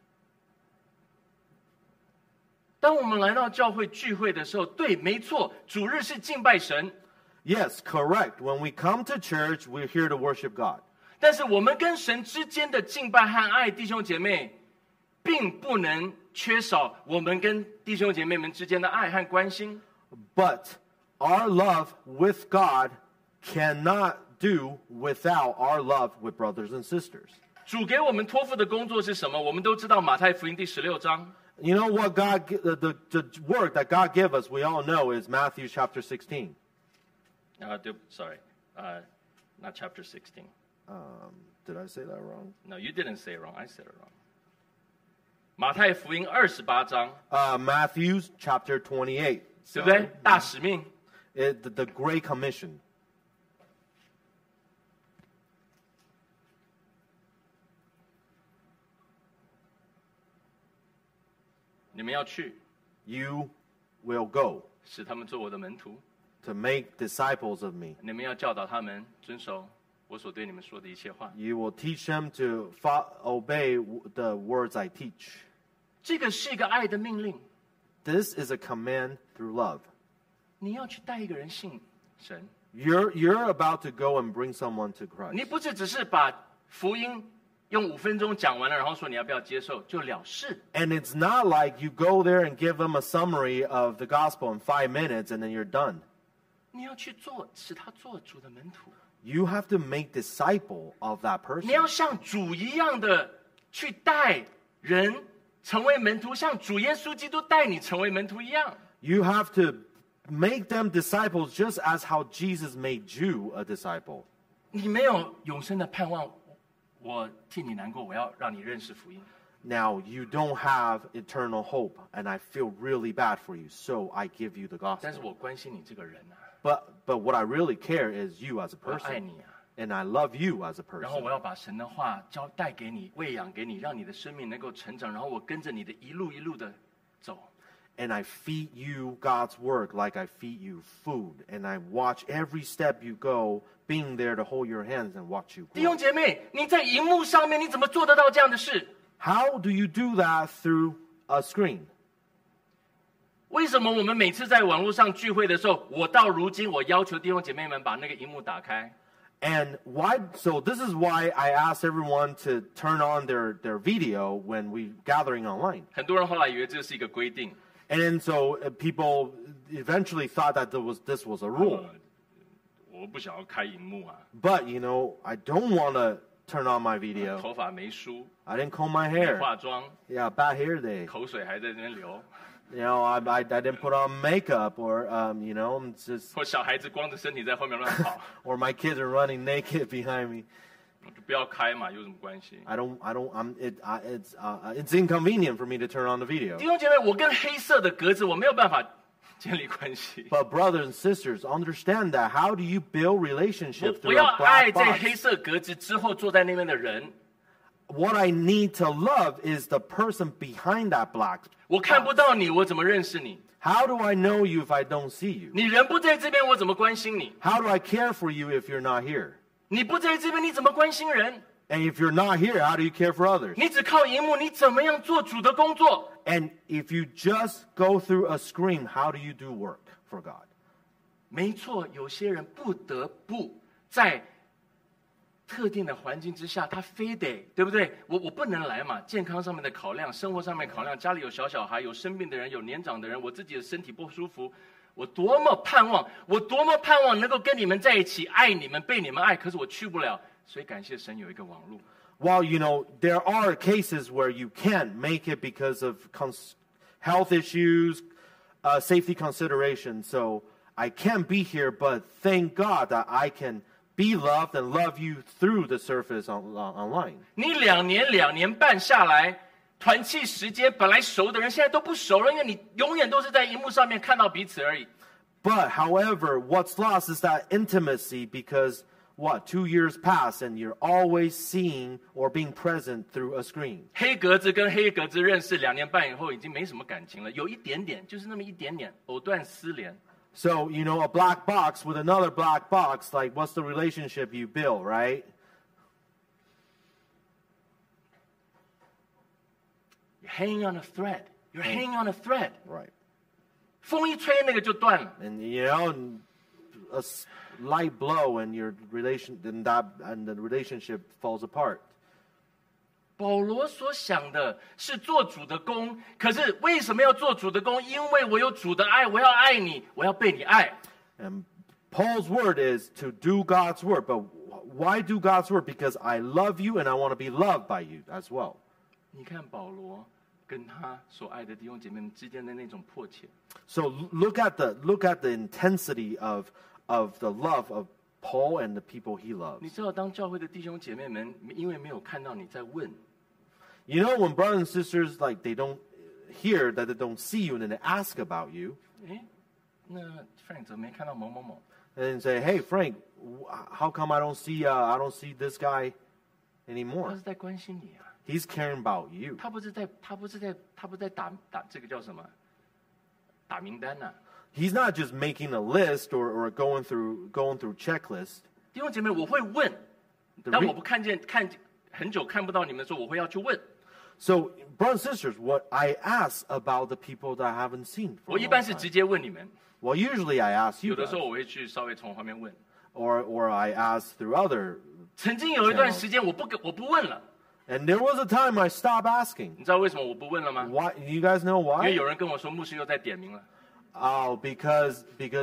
当我们来到教会聚会的时候，对，没错，主日是敬拜神。 Yes, correct. When we come to church, we're here to worship God. 但是我们跟神之间的敬拜和爱，弟兄姐妹，并不能缺少我们跟弟兄姐妹们之间的爱和关心。 But our love with God cannot do without our love with brothers and sisters. 主给我们托付的工作是什么？我们都知道马太福音第16章。 You know what the work that God gave us, we all know, is Matthew chapter 16. Sorry, not chapter 16. Did I say that wrong? No, you didn't say it wrong. I said it wrong. 马太福音28章， Matthew chapter 28. 对不对？大使命。 The Great Commission. 你们要去， You will go 使他们做我的门徒。 to make disciples of me. 你们要教导他们遵守我所对你们说的一切话。 You will teach them to obey the words I teach. 这个是一个爱的命令。 This is a command through love. 你要去带一个人信神， You're about to go and bring someone to Christ. 你不是只是把福音用5分钟讲完了，然后说你要不要接受就了事。 And it's not like you go there and give them a summary of the gospel in 5 minutes and then you're done. 你要去做，使他做主的门徒。 You have to make disciple of that 你 person. 要像主一样的去带人成为门徒，像主耶稣基督带你成为门徒一样。 You have to make them disciples just as how Jesus made you a disciple. 你没有永生的盼望，我替你难过，我要让你认识福音。 Now, you don't have eternal hope, and I feel really bad for you, so I give you the 但是 gospel. 我关心你这个人啊， But what I really care is you as a 我爱 person, 你啊， and I love you as a 然后 person. 我要把神的话带给你，喂养给你，让你的生命能够成长，然后我跟着你的一路一路的走。 And I feed you God's work like I feed you food, and I watch every step you go, being there to hold your hands and watch you 弟兄 grow. 姐妹，你在荧幕上面你怎么做得到这样的事？ How do you do that through a screen? 为什么我们每次在网络上聚会的时候，我到如今我要求弟兄姐妹们把那个荧幕打开？ And why? So this is why I asked everyone to turn on their video when we gathering online. 很多人后来以为这是一个规定， And then so people eventually thought that this was a rule. 我不想要开荧幕啊， But you know, I don't want to turn on my video. 头发没梳， I didn't comb my 没 hair. 化妆， Yeah, bad hair day. 口水还在那边流， You know, I didn't put on makeup, or you know, it's just 或小孩子光着身体在后面乱跑。 or my kids are running naked behind me. 就不要开嘛，有什么关系？ It's inconvenient for me to turn on the video. 弟兄姐妹，我跟黑色的格子我没有办法建立关系。 But brothers and sisters, understand that. How do you build 我 relationship 我 through 要 a 爱 black 在 box? 黑色格子之后坐在那边的人， What I need to love is the person behind that black. 我看不到你，我怎么认识你？ How do I know you if I don't see you? 你人不在这边，我怎么关心你？ How do I care for you if you're not here? 你不在这边，你怎么关心人？ And if you're not here, how do you care for others? 你只靠荧幕，你怎么样做主的工作？ And if you just go through a screen, how do you do work for God? 没错，有些人不得不在特定的环境之下，他非得，对不对？我不能来嘛，健康上面的考量，生活上面考量，家里有小孩，有生病的人，有年长的人，我自己的身体不舒服，我多么盼望能够跟你们在一起，爱你们，被你们爱，可是我去不了，所以感谢神有一个网络。 Well, there are cases where you can't make it because of health issues, safety considerations. So I can't be here, but thank God that I can be loved and love you through the surface online. 你2年半下来，团契时间本来熟的人，现在都不熟了，因为你永远都是在荧幕上面看到彼此而已。 But however, what's lost is that intimacy because 2 years pass and you're always seeing or being present through a screen. 黑格子跟黑格子认识2年半以后，已经没什么感情了，有一点点，就是那么一点点，藕断丝连。 So, a black box with another black box, like what's the relationship you build, right? You're hanging on a thread. You're hanging on a thread. Right. 风一吹，那个就断了。 And a light blow and your relation and the relationship falls apart. 保罗所想的是做主的工，可是为什么要做主的工？因为我有主的爱，我要爱你，我要被你爱。 And Paul's word is to do God's word. But why do God's word? Because I love you and I want to be loved by you as well. 你看保罗跟他所爱的弟兄姐妹们之间的那种迫切。 So look at the intensity of the love of Paul and the people he 你 loves. 知道，当教会的弟兄姐妹们因为没有看到你在问， When brothers and sisters they don't hear that they don't see you and then they ask about you 哎，那 Frank 怎么没看到某某某？ and then say, "Hey Frank, how come I don't see this guy 他 anymore?" 是在关心你啊， He's caring about you. 他不是在打这个叫什么？打名单呐、啊。 He's not just making a list or going through checklist. 弟兄姐妹，我会问， The 当 re- 我不看很久看不到你们的时候，我会要去问。 So, brothers and sisters, what I ask about the people that I haven't seen for 我 a 一 long 般是 time. 直接问你们， Well, usually I ask 有 you 的时 guys, 候我会去稍微从旁边问。 or I ask through other. 曾经有一段时间，我不问了， And there was a time I stopped asking. 你知道为什么我不问了吗？ Why? You guys know 因为 why? 有人跟我说，牧师又在点名了。 Oh, because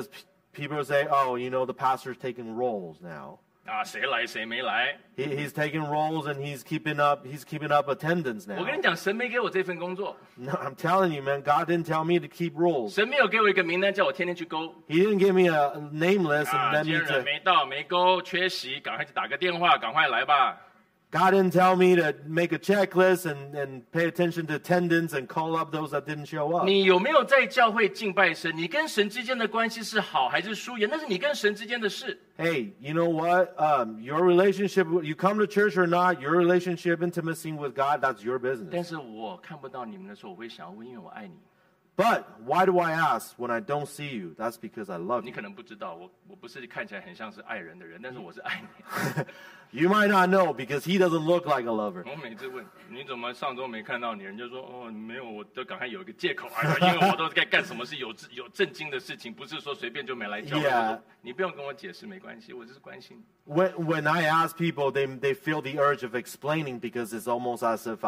people say, oh, the pastor's taking roles now. 啊，谁来谁没来？ He's taking roles and he's keeping up attendance 我跟 now. 你讲，神没给我这份工作， No, I'm telling you, man, God didn't tell me to keep roles. 神没有给我一个名单，叫我天天去勾。 He didn't give me a name list and 啊， let 今 me 天人 to. 没到，没勾，缺席，赶快去打个电话，赶快来吧。 God didn't tell me to make a checklist and pay attention to attendance and call up those that didn't show up. 你有没有在教会敬拜神？你跟神之间的关系是好还是疏远？那是你跟神之间的事。 Hey, you know what? Your relationship, you come to church or not, your relationship, intimacy with God, that's your 但 business. 是我看不到你们的时候，我会想要问，因为我爱你。 But why do I ask when I don't see you? That's because I love 你 you. 可能不知道，我不是看起来很像是爱人的人，但是我是爱你。 You might not know because he doesn't look like a lover. 我每次问你怎么上周没看到你，人就说哦没有，我都赶快有一个借口，哎呀，因为我都该干什么是有正经的事情，不是说随便就没来教会。 Yeah. 我说你不用跟我解释，没关系，我只是关心。 When I ask people, they feel the urge of explaining because it's almost as if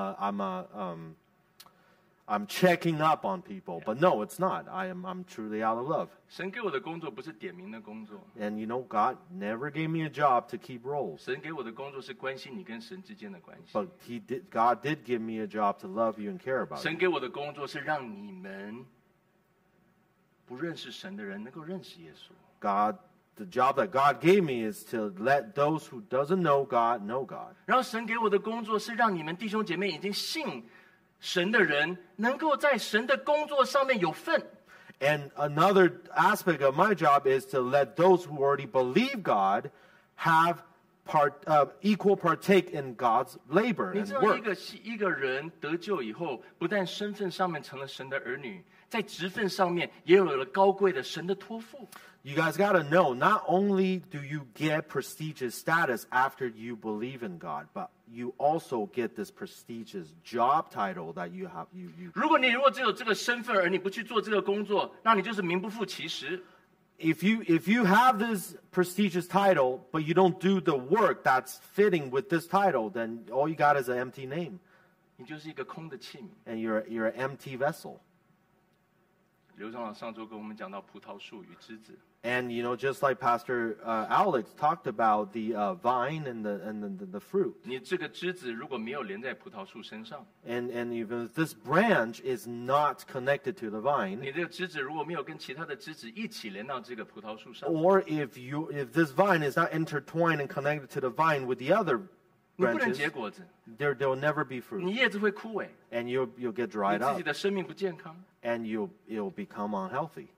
I'm checking up on people. But no, it's not. I'm truly out of love. 神给我的工作不是点名的工作， And God never gave me a job to keep roles. 神给我的工作是关心你跟神之间的关系。 But God did give me a job to love you and care about 神 you. 给我的工作是让你们不认识神的人能够认识耶稣。 God the job that God gave me is to let those who doesn't know God know God. 然后神给我的工作是让你们弟兄姐妹已经信神的人，能够在神的工作上面有份。 And another aspect of my job is to let those who already believe God have equal partake in God's labor 你 and 知道 work. 一个人得救以后，不但身份上面成了神的儿女，在职分上面也有了高贵的神的托付。 You guys got to know, not only do you get prestigious status after you believe in God, but you also get this prestigious job title that you have. 如果只有这个身份，而你不去做这个工作，那你就是名不副其实。 If you have this prestigious title, but you don't do the work that's fitting with this title, then all you got is an empty name, 你就是一个空的器皿。 and you're an empty vessel. 刘长老上周跟我们讲到葡萄树与枝子， And just like Pastor Alex talked about the vine and the fruit, 你这个枝子如果没有连在葡萄树身上， and even if this branch is not connected to the 你 vine, 这个枝子如果没有跟其他的枝子一起连到这个葡萄树上， or if this vine is not intertwined and connected to the vine with the other 你不能 branches, 结果子， there will never be fruit, 你叶子会枯萎， and you'll get 你 dried 自 up, 己的生命不健康。 and you'll become unhealthy.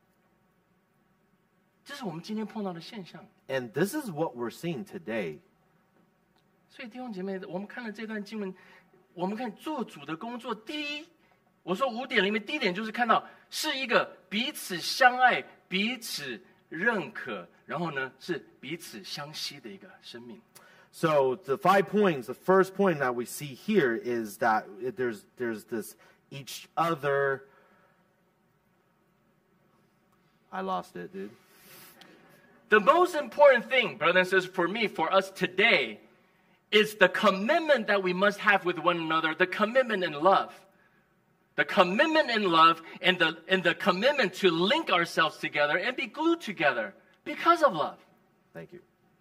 这是我们今天碰到的现象。 And this is what we're seeing today. 所以弟兄姐妹，我们看了这段经文，我们看做主的工作，我说5点里面第一点就是看到是一个彼此相爱、彼此认可，然后呢是彼此相惜的一个生命。 So the 5 points, the first point that we see here is that there's this each other. I lost it, dude. The most important thing, brothers and sisters, for us today, is the commitment that we must have with one another, the commitment in love. The commitment in love and the commitment to link ourselves together and be glued together because of love. Thank you.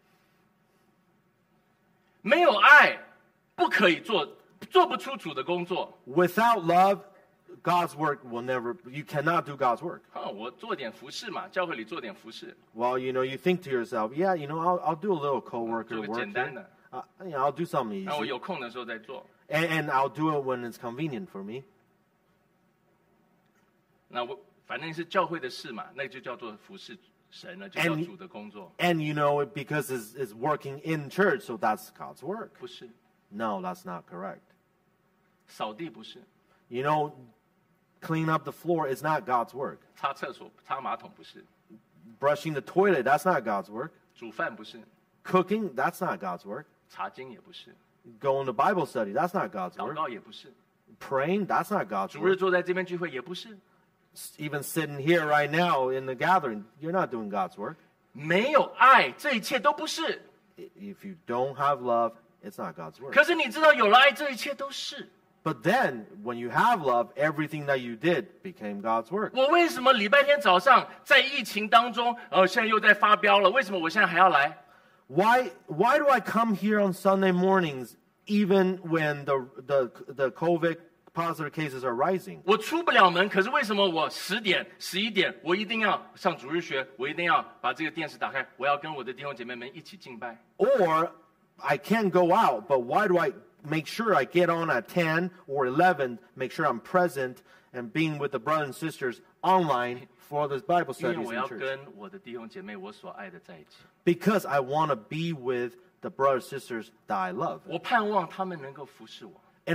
没有爱，不可以做不出主的工作。 Without love, God's work will never. You cannot do God's work. 我做点服饰嘛，教会里做点服饰， Well, you think to yourself, yeah, I'll do a little coworker 做个 work 简单 here. 的。 I'll do something 然后我 easy, 有空的时候再做。 and I'll do it when it's convenient for me. 那反正是教会的事嘛，那就叫做服侍神了，就叫主的工作。 And because it's working in church, so that's God's work. 不是， No, that's not correct. 扫地不是， Clean up the floor is not God's work. 擦厕所、擦马桶不是， Brushing the toilet, that's not God's work. 煮饭不是， Cooking, that's not God's work. 查经也不是， Going to Bible study, that's not God's 祷 work. 告也不是， Praying, that's not God's 主日 work. 坐在这边聚会也不是。 Even sitting here right now in the gathering, you're not doing God's work. 没有爱，这一切都不是。 If you don't have love, it's not God's work. 可是你知道，有了爱，这一切都是。 But then, when you have love, everything that you did became God's work. 我为什么礼拜天早上在疫情当中，现在又在发飙了？为什么我现在还要来？ Why do I come here on Sunday mornings even when the COVID positive cases are rising? 我出不了门，可是为什么我10点、11点，我一定要上主日学，我一定要把这个电视打开，我要跟我的弟兄姐妹们一起敬拜？ Or I can't go out, but why do I make sure I get on at 10 or 11, make sure I'm present and being with the brothers and sisters online for the Bible 因为 studies 我 in 要 church? 跟我的弟兄姐妹，我所爱的在一起。 Because I want to be with the brothers and sisters that I love. 我盼望他们能够服侍我。 And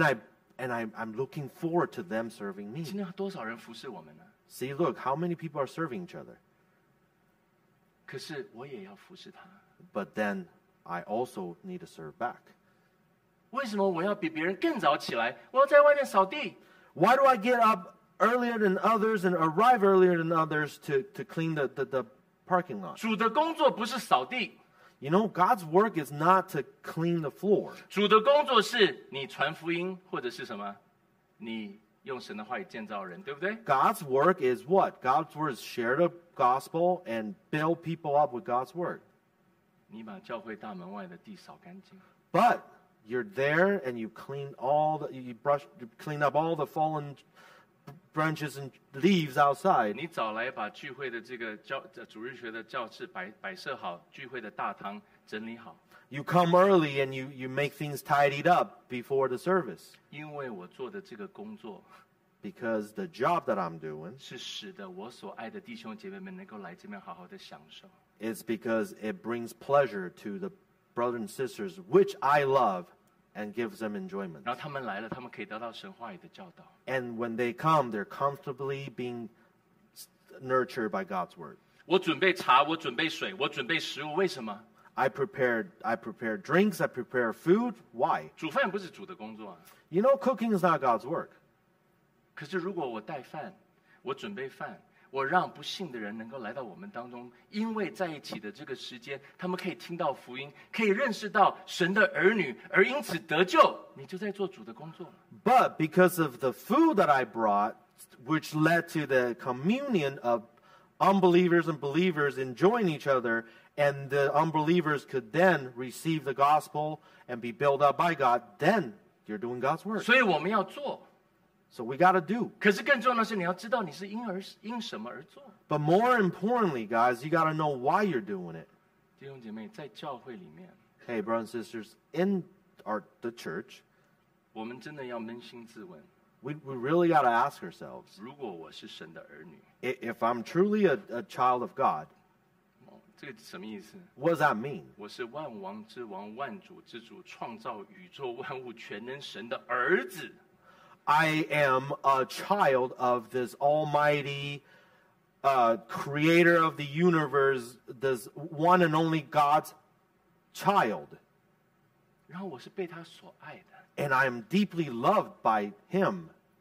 I'm looking forward to them serving 今 me. 天有多少人服侍我们呢？ See, look, how many people are serving each other? 可是我也要服侍他。 But then I also need to serve back. 为什么我要比别人更早起来？我要在外面扫地。 Why do I get up earlier than others and arrive earlier than others to clean the parking lot? 主的工作不是扫地， God's work is not to clean the floor. 主的工作是你传福音，或者是什么？你用神的话语建造人，对不对？ God's work is what? God's work is share the gospel and build people up with God's word. 你把教会大门外的地扫干净， But you're there and you clean up all the fallen branches and leaves outside. 你早来把聚会的这个主日学的教室摆设好，聚会的大堂整理好。 You come early and you make things tidied up before the service. 因为我做的这个工作 Because the job that I'm doing 是使得我所爱的弟兄姐妹们能够来这边好好的享受。 is because it brings pleasure to the brothers and sisters, which I love, and gives them enjoyment. 然后他们来了，他们可以得到神话语的教导。 And when they come, they're comfortably being nurtured by God's word. 我准备茶，我准备水，我准备食物，为什么？ I prepared drinks, I prepare food. Why? 煮饭不是主的工作啊。 You know, cooking is not God's work. 可是如果我带饭，我准备饭，我让不信的人能够来到我们当中，因为在一起的这个时间，他们可以听到福音，可以认识到神的儿女，而因此得救，你就在做主的工作了。 But because of the food that I brought, which led to the communion of unbelievers and believers enjoying each other, and the unbelievers could then receive the gospel and be built up by God, then you're doing God's work. 所以我们要做， So we got to do. 可是更重要的是，你要知道你是因什么而做。 But more importantly, guys, you got to know why you're doing it. 弟兄姐妹，在教会里面， Hey, brothers and sisters, in the church, 我们真的要扪心自问： we really got to ask ourselves, 如果我是神的儿女， if I'm truly a child of God, 这个什么意思？ what does that mean? 我是万王之王、万主之主，创造宇宙万物全能神的儿子。 I am a child of this almighty creator of the universe, this one and only God's child. 然后我是被他所爱的， And I am deeply loved by him.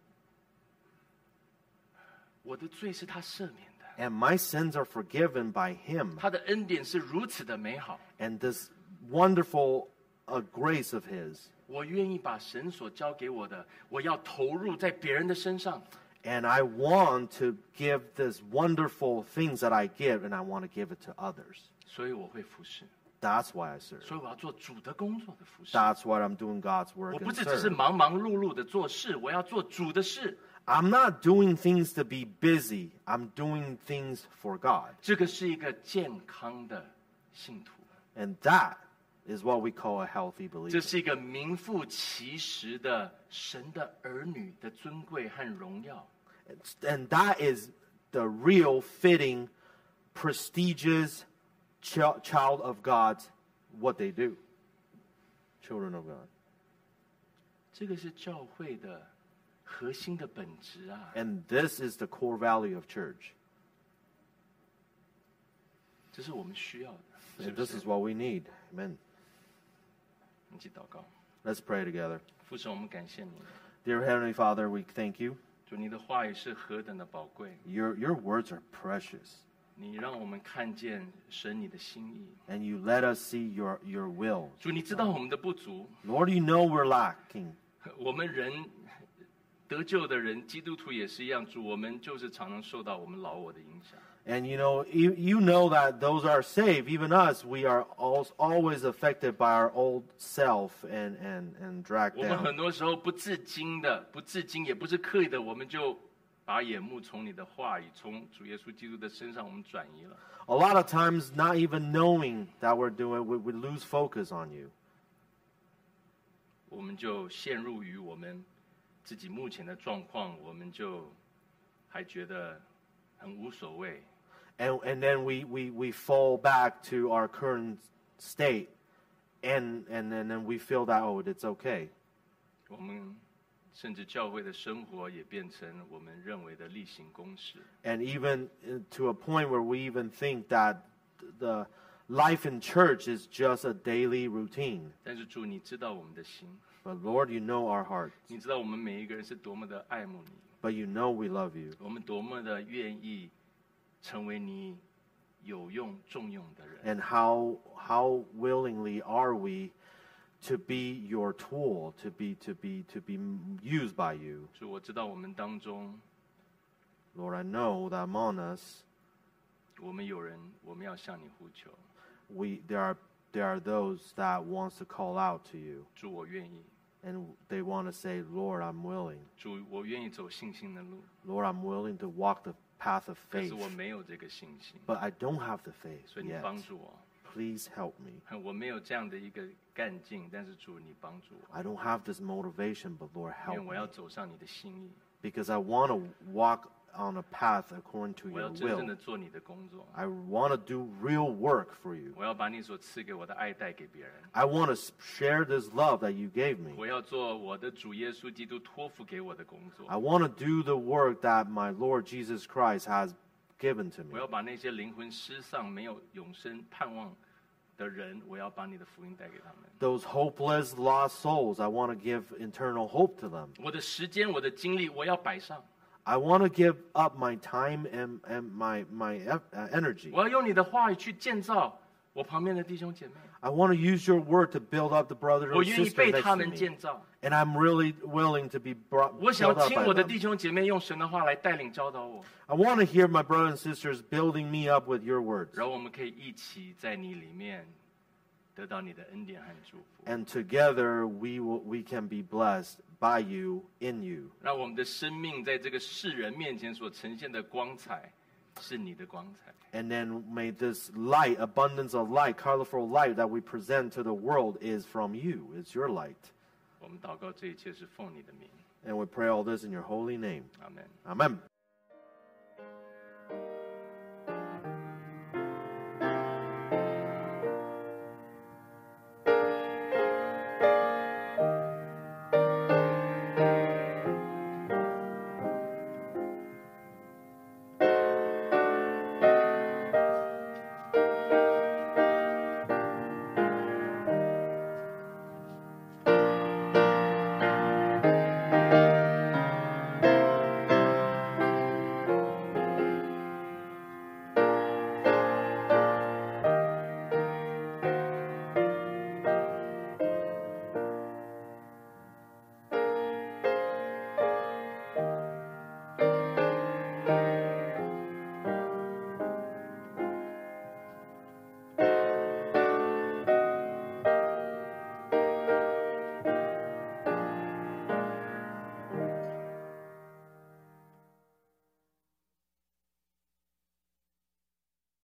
我的罪是他赦免的， And my sins are forgiven by him. 他的恩典是如此的美好。 And this wonderful grace of his. 我愿意把神所交给我的，我要投入在别人的身上。 And I want to give this wonderful things that I give, and I want to give it to others. 所以我会服侍， That's why I serve. 所以我要做主的工作的服侍。 That's what I'm doing God's 我 work 不 and 是只是 serve. 忙忙碌碌的做事，我要做主的事。 I'm not doing things to be busy. I'm doing things for God. 这个是一个健康的信徒， And that is what we call a healthy 这 believer. 是一个名副其实的神的儿女的尊贵和荣耀。 And that is the real fitting, prestigious child of God's what they do. Children of God. 这个是教会的核心的本质啊！ And this is the core value of church. 这是我们需要的，是 And 不 this 是 is？what we need. Amen. 一起祷告， Let's pray together. 父神，我们感谢你， Dear Heavenly Father, we thank you. 主你的话语是何等的宝贵， Your words are precious. 你让我们看见神你的心意。 And you let us see your will. 主，你知道我们的不足， Lord, you know we're lacking. 我们人得救的人，基督徒也是一样。主，我们就是常常受到我们老我的影响。 And you know that those are saved, even us, we are always affected by our old self and dragged 我们 down. 很多时候不自禁的，不自禁也不是刻意的，我们就把眼目从你的话语，从主耶稣基督的身上，我们转移了。 A lot of times, not even knowing that we're doing it, we lose focus on you. 我们就陷入于我们自己目前的状况，我们就还觉得很无所谓。 And then we fall back to our current state, and then we feel that, oh, it's okay. 我们甚至教会的生活也变成我们认为的例行公事。 And even to a point where we even think that the life in church is just a daily routine. 但是主，你知道我们的心， But Lord, you know our hearts. 你知道我们每一个人是多么的爱慕你， But you know we love you. 我们多么的愿意成为你有用重用的人。 And how willingly are we to be your tool, to be used by you. 主，我知道我们当中， Lord, I know that among us, 我们有人，我们要向你呼求。 there are those that wants to call out to you. 主，我愿意， And they want to say, Lord, I'm willing. 主，我愿意走信心的路， Lord, I'm willing to walk the path of 可 faith. 是我没有这个信心， But I don't have the faith 所以你 yet. 帮助我。 Please help me. 我没有这样的一个干劲，但是主，你帮助我， I don't have this motivation, but Lord, 因为 help 我要 me. 走上你的心意， Because I want to walk on a path according to 我 your 要真正 will. 的做你的工作， I want to do real work for you. 我要把你所赐给我的爱带给别人， I want to share this love that you gave me. 我要做我的主耶稣基督托付给我的工作 I，want to do the work that my Lord Jesus Christ has given to 我 me. 要把那些灵魂失丧、没有永生盼望的人，我要把你的福音带给他们。 Those hopeless, lost souls, I want to give eternal hope to them. 我的时间、我的精力，我要摆上， I want to give up my time and my energy. 我要用你的话语去建造我旁边的弟兄姐妹， I want to use your word to build up the brother 我 or 愿意 sister 被 next 他 to 们 me. 建造。 And I'm really willing to be brought 我想 built 要 up 听 by 我的 them. 弟兄姐妹用神的话来带领教导我， I want to hear my brothers and sisters building me up with your words. 然后我们可以一起在你里面得到你的恩典和祝福， And together we can be blessed by you, in you. 让我们的生命在这个世人面前所呈现的光彩是你的光彩。 And then may this light, abundance of light, colorful light that we present to the world is from you. It's your light. 我们祷告这一切是奉你的名， And we pray all this in your holy name. 阿门。 Amen.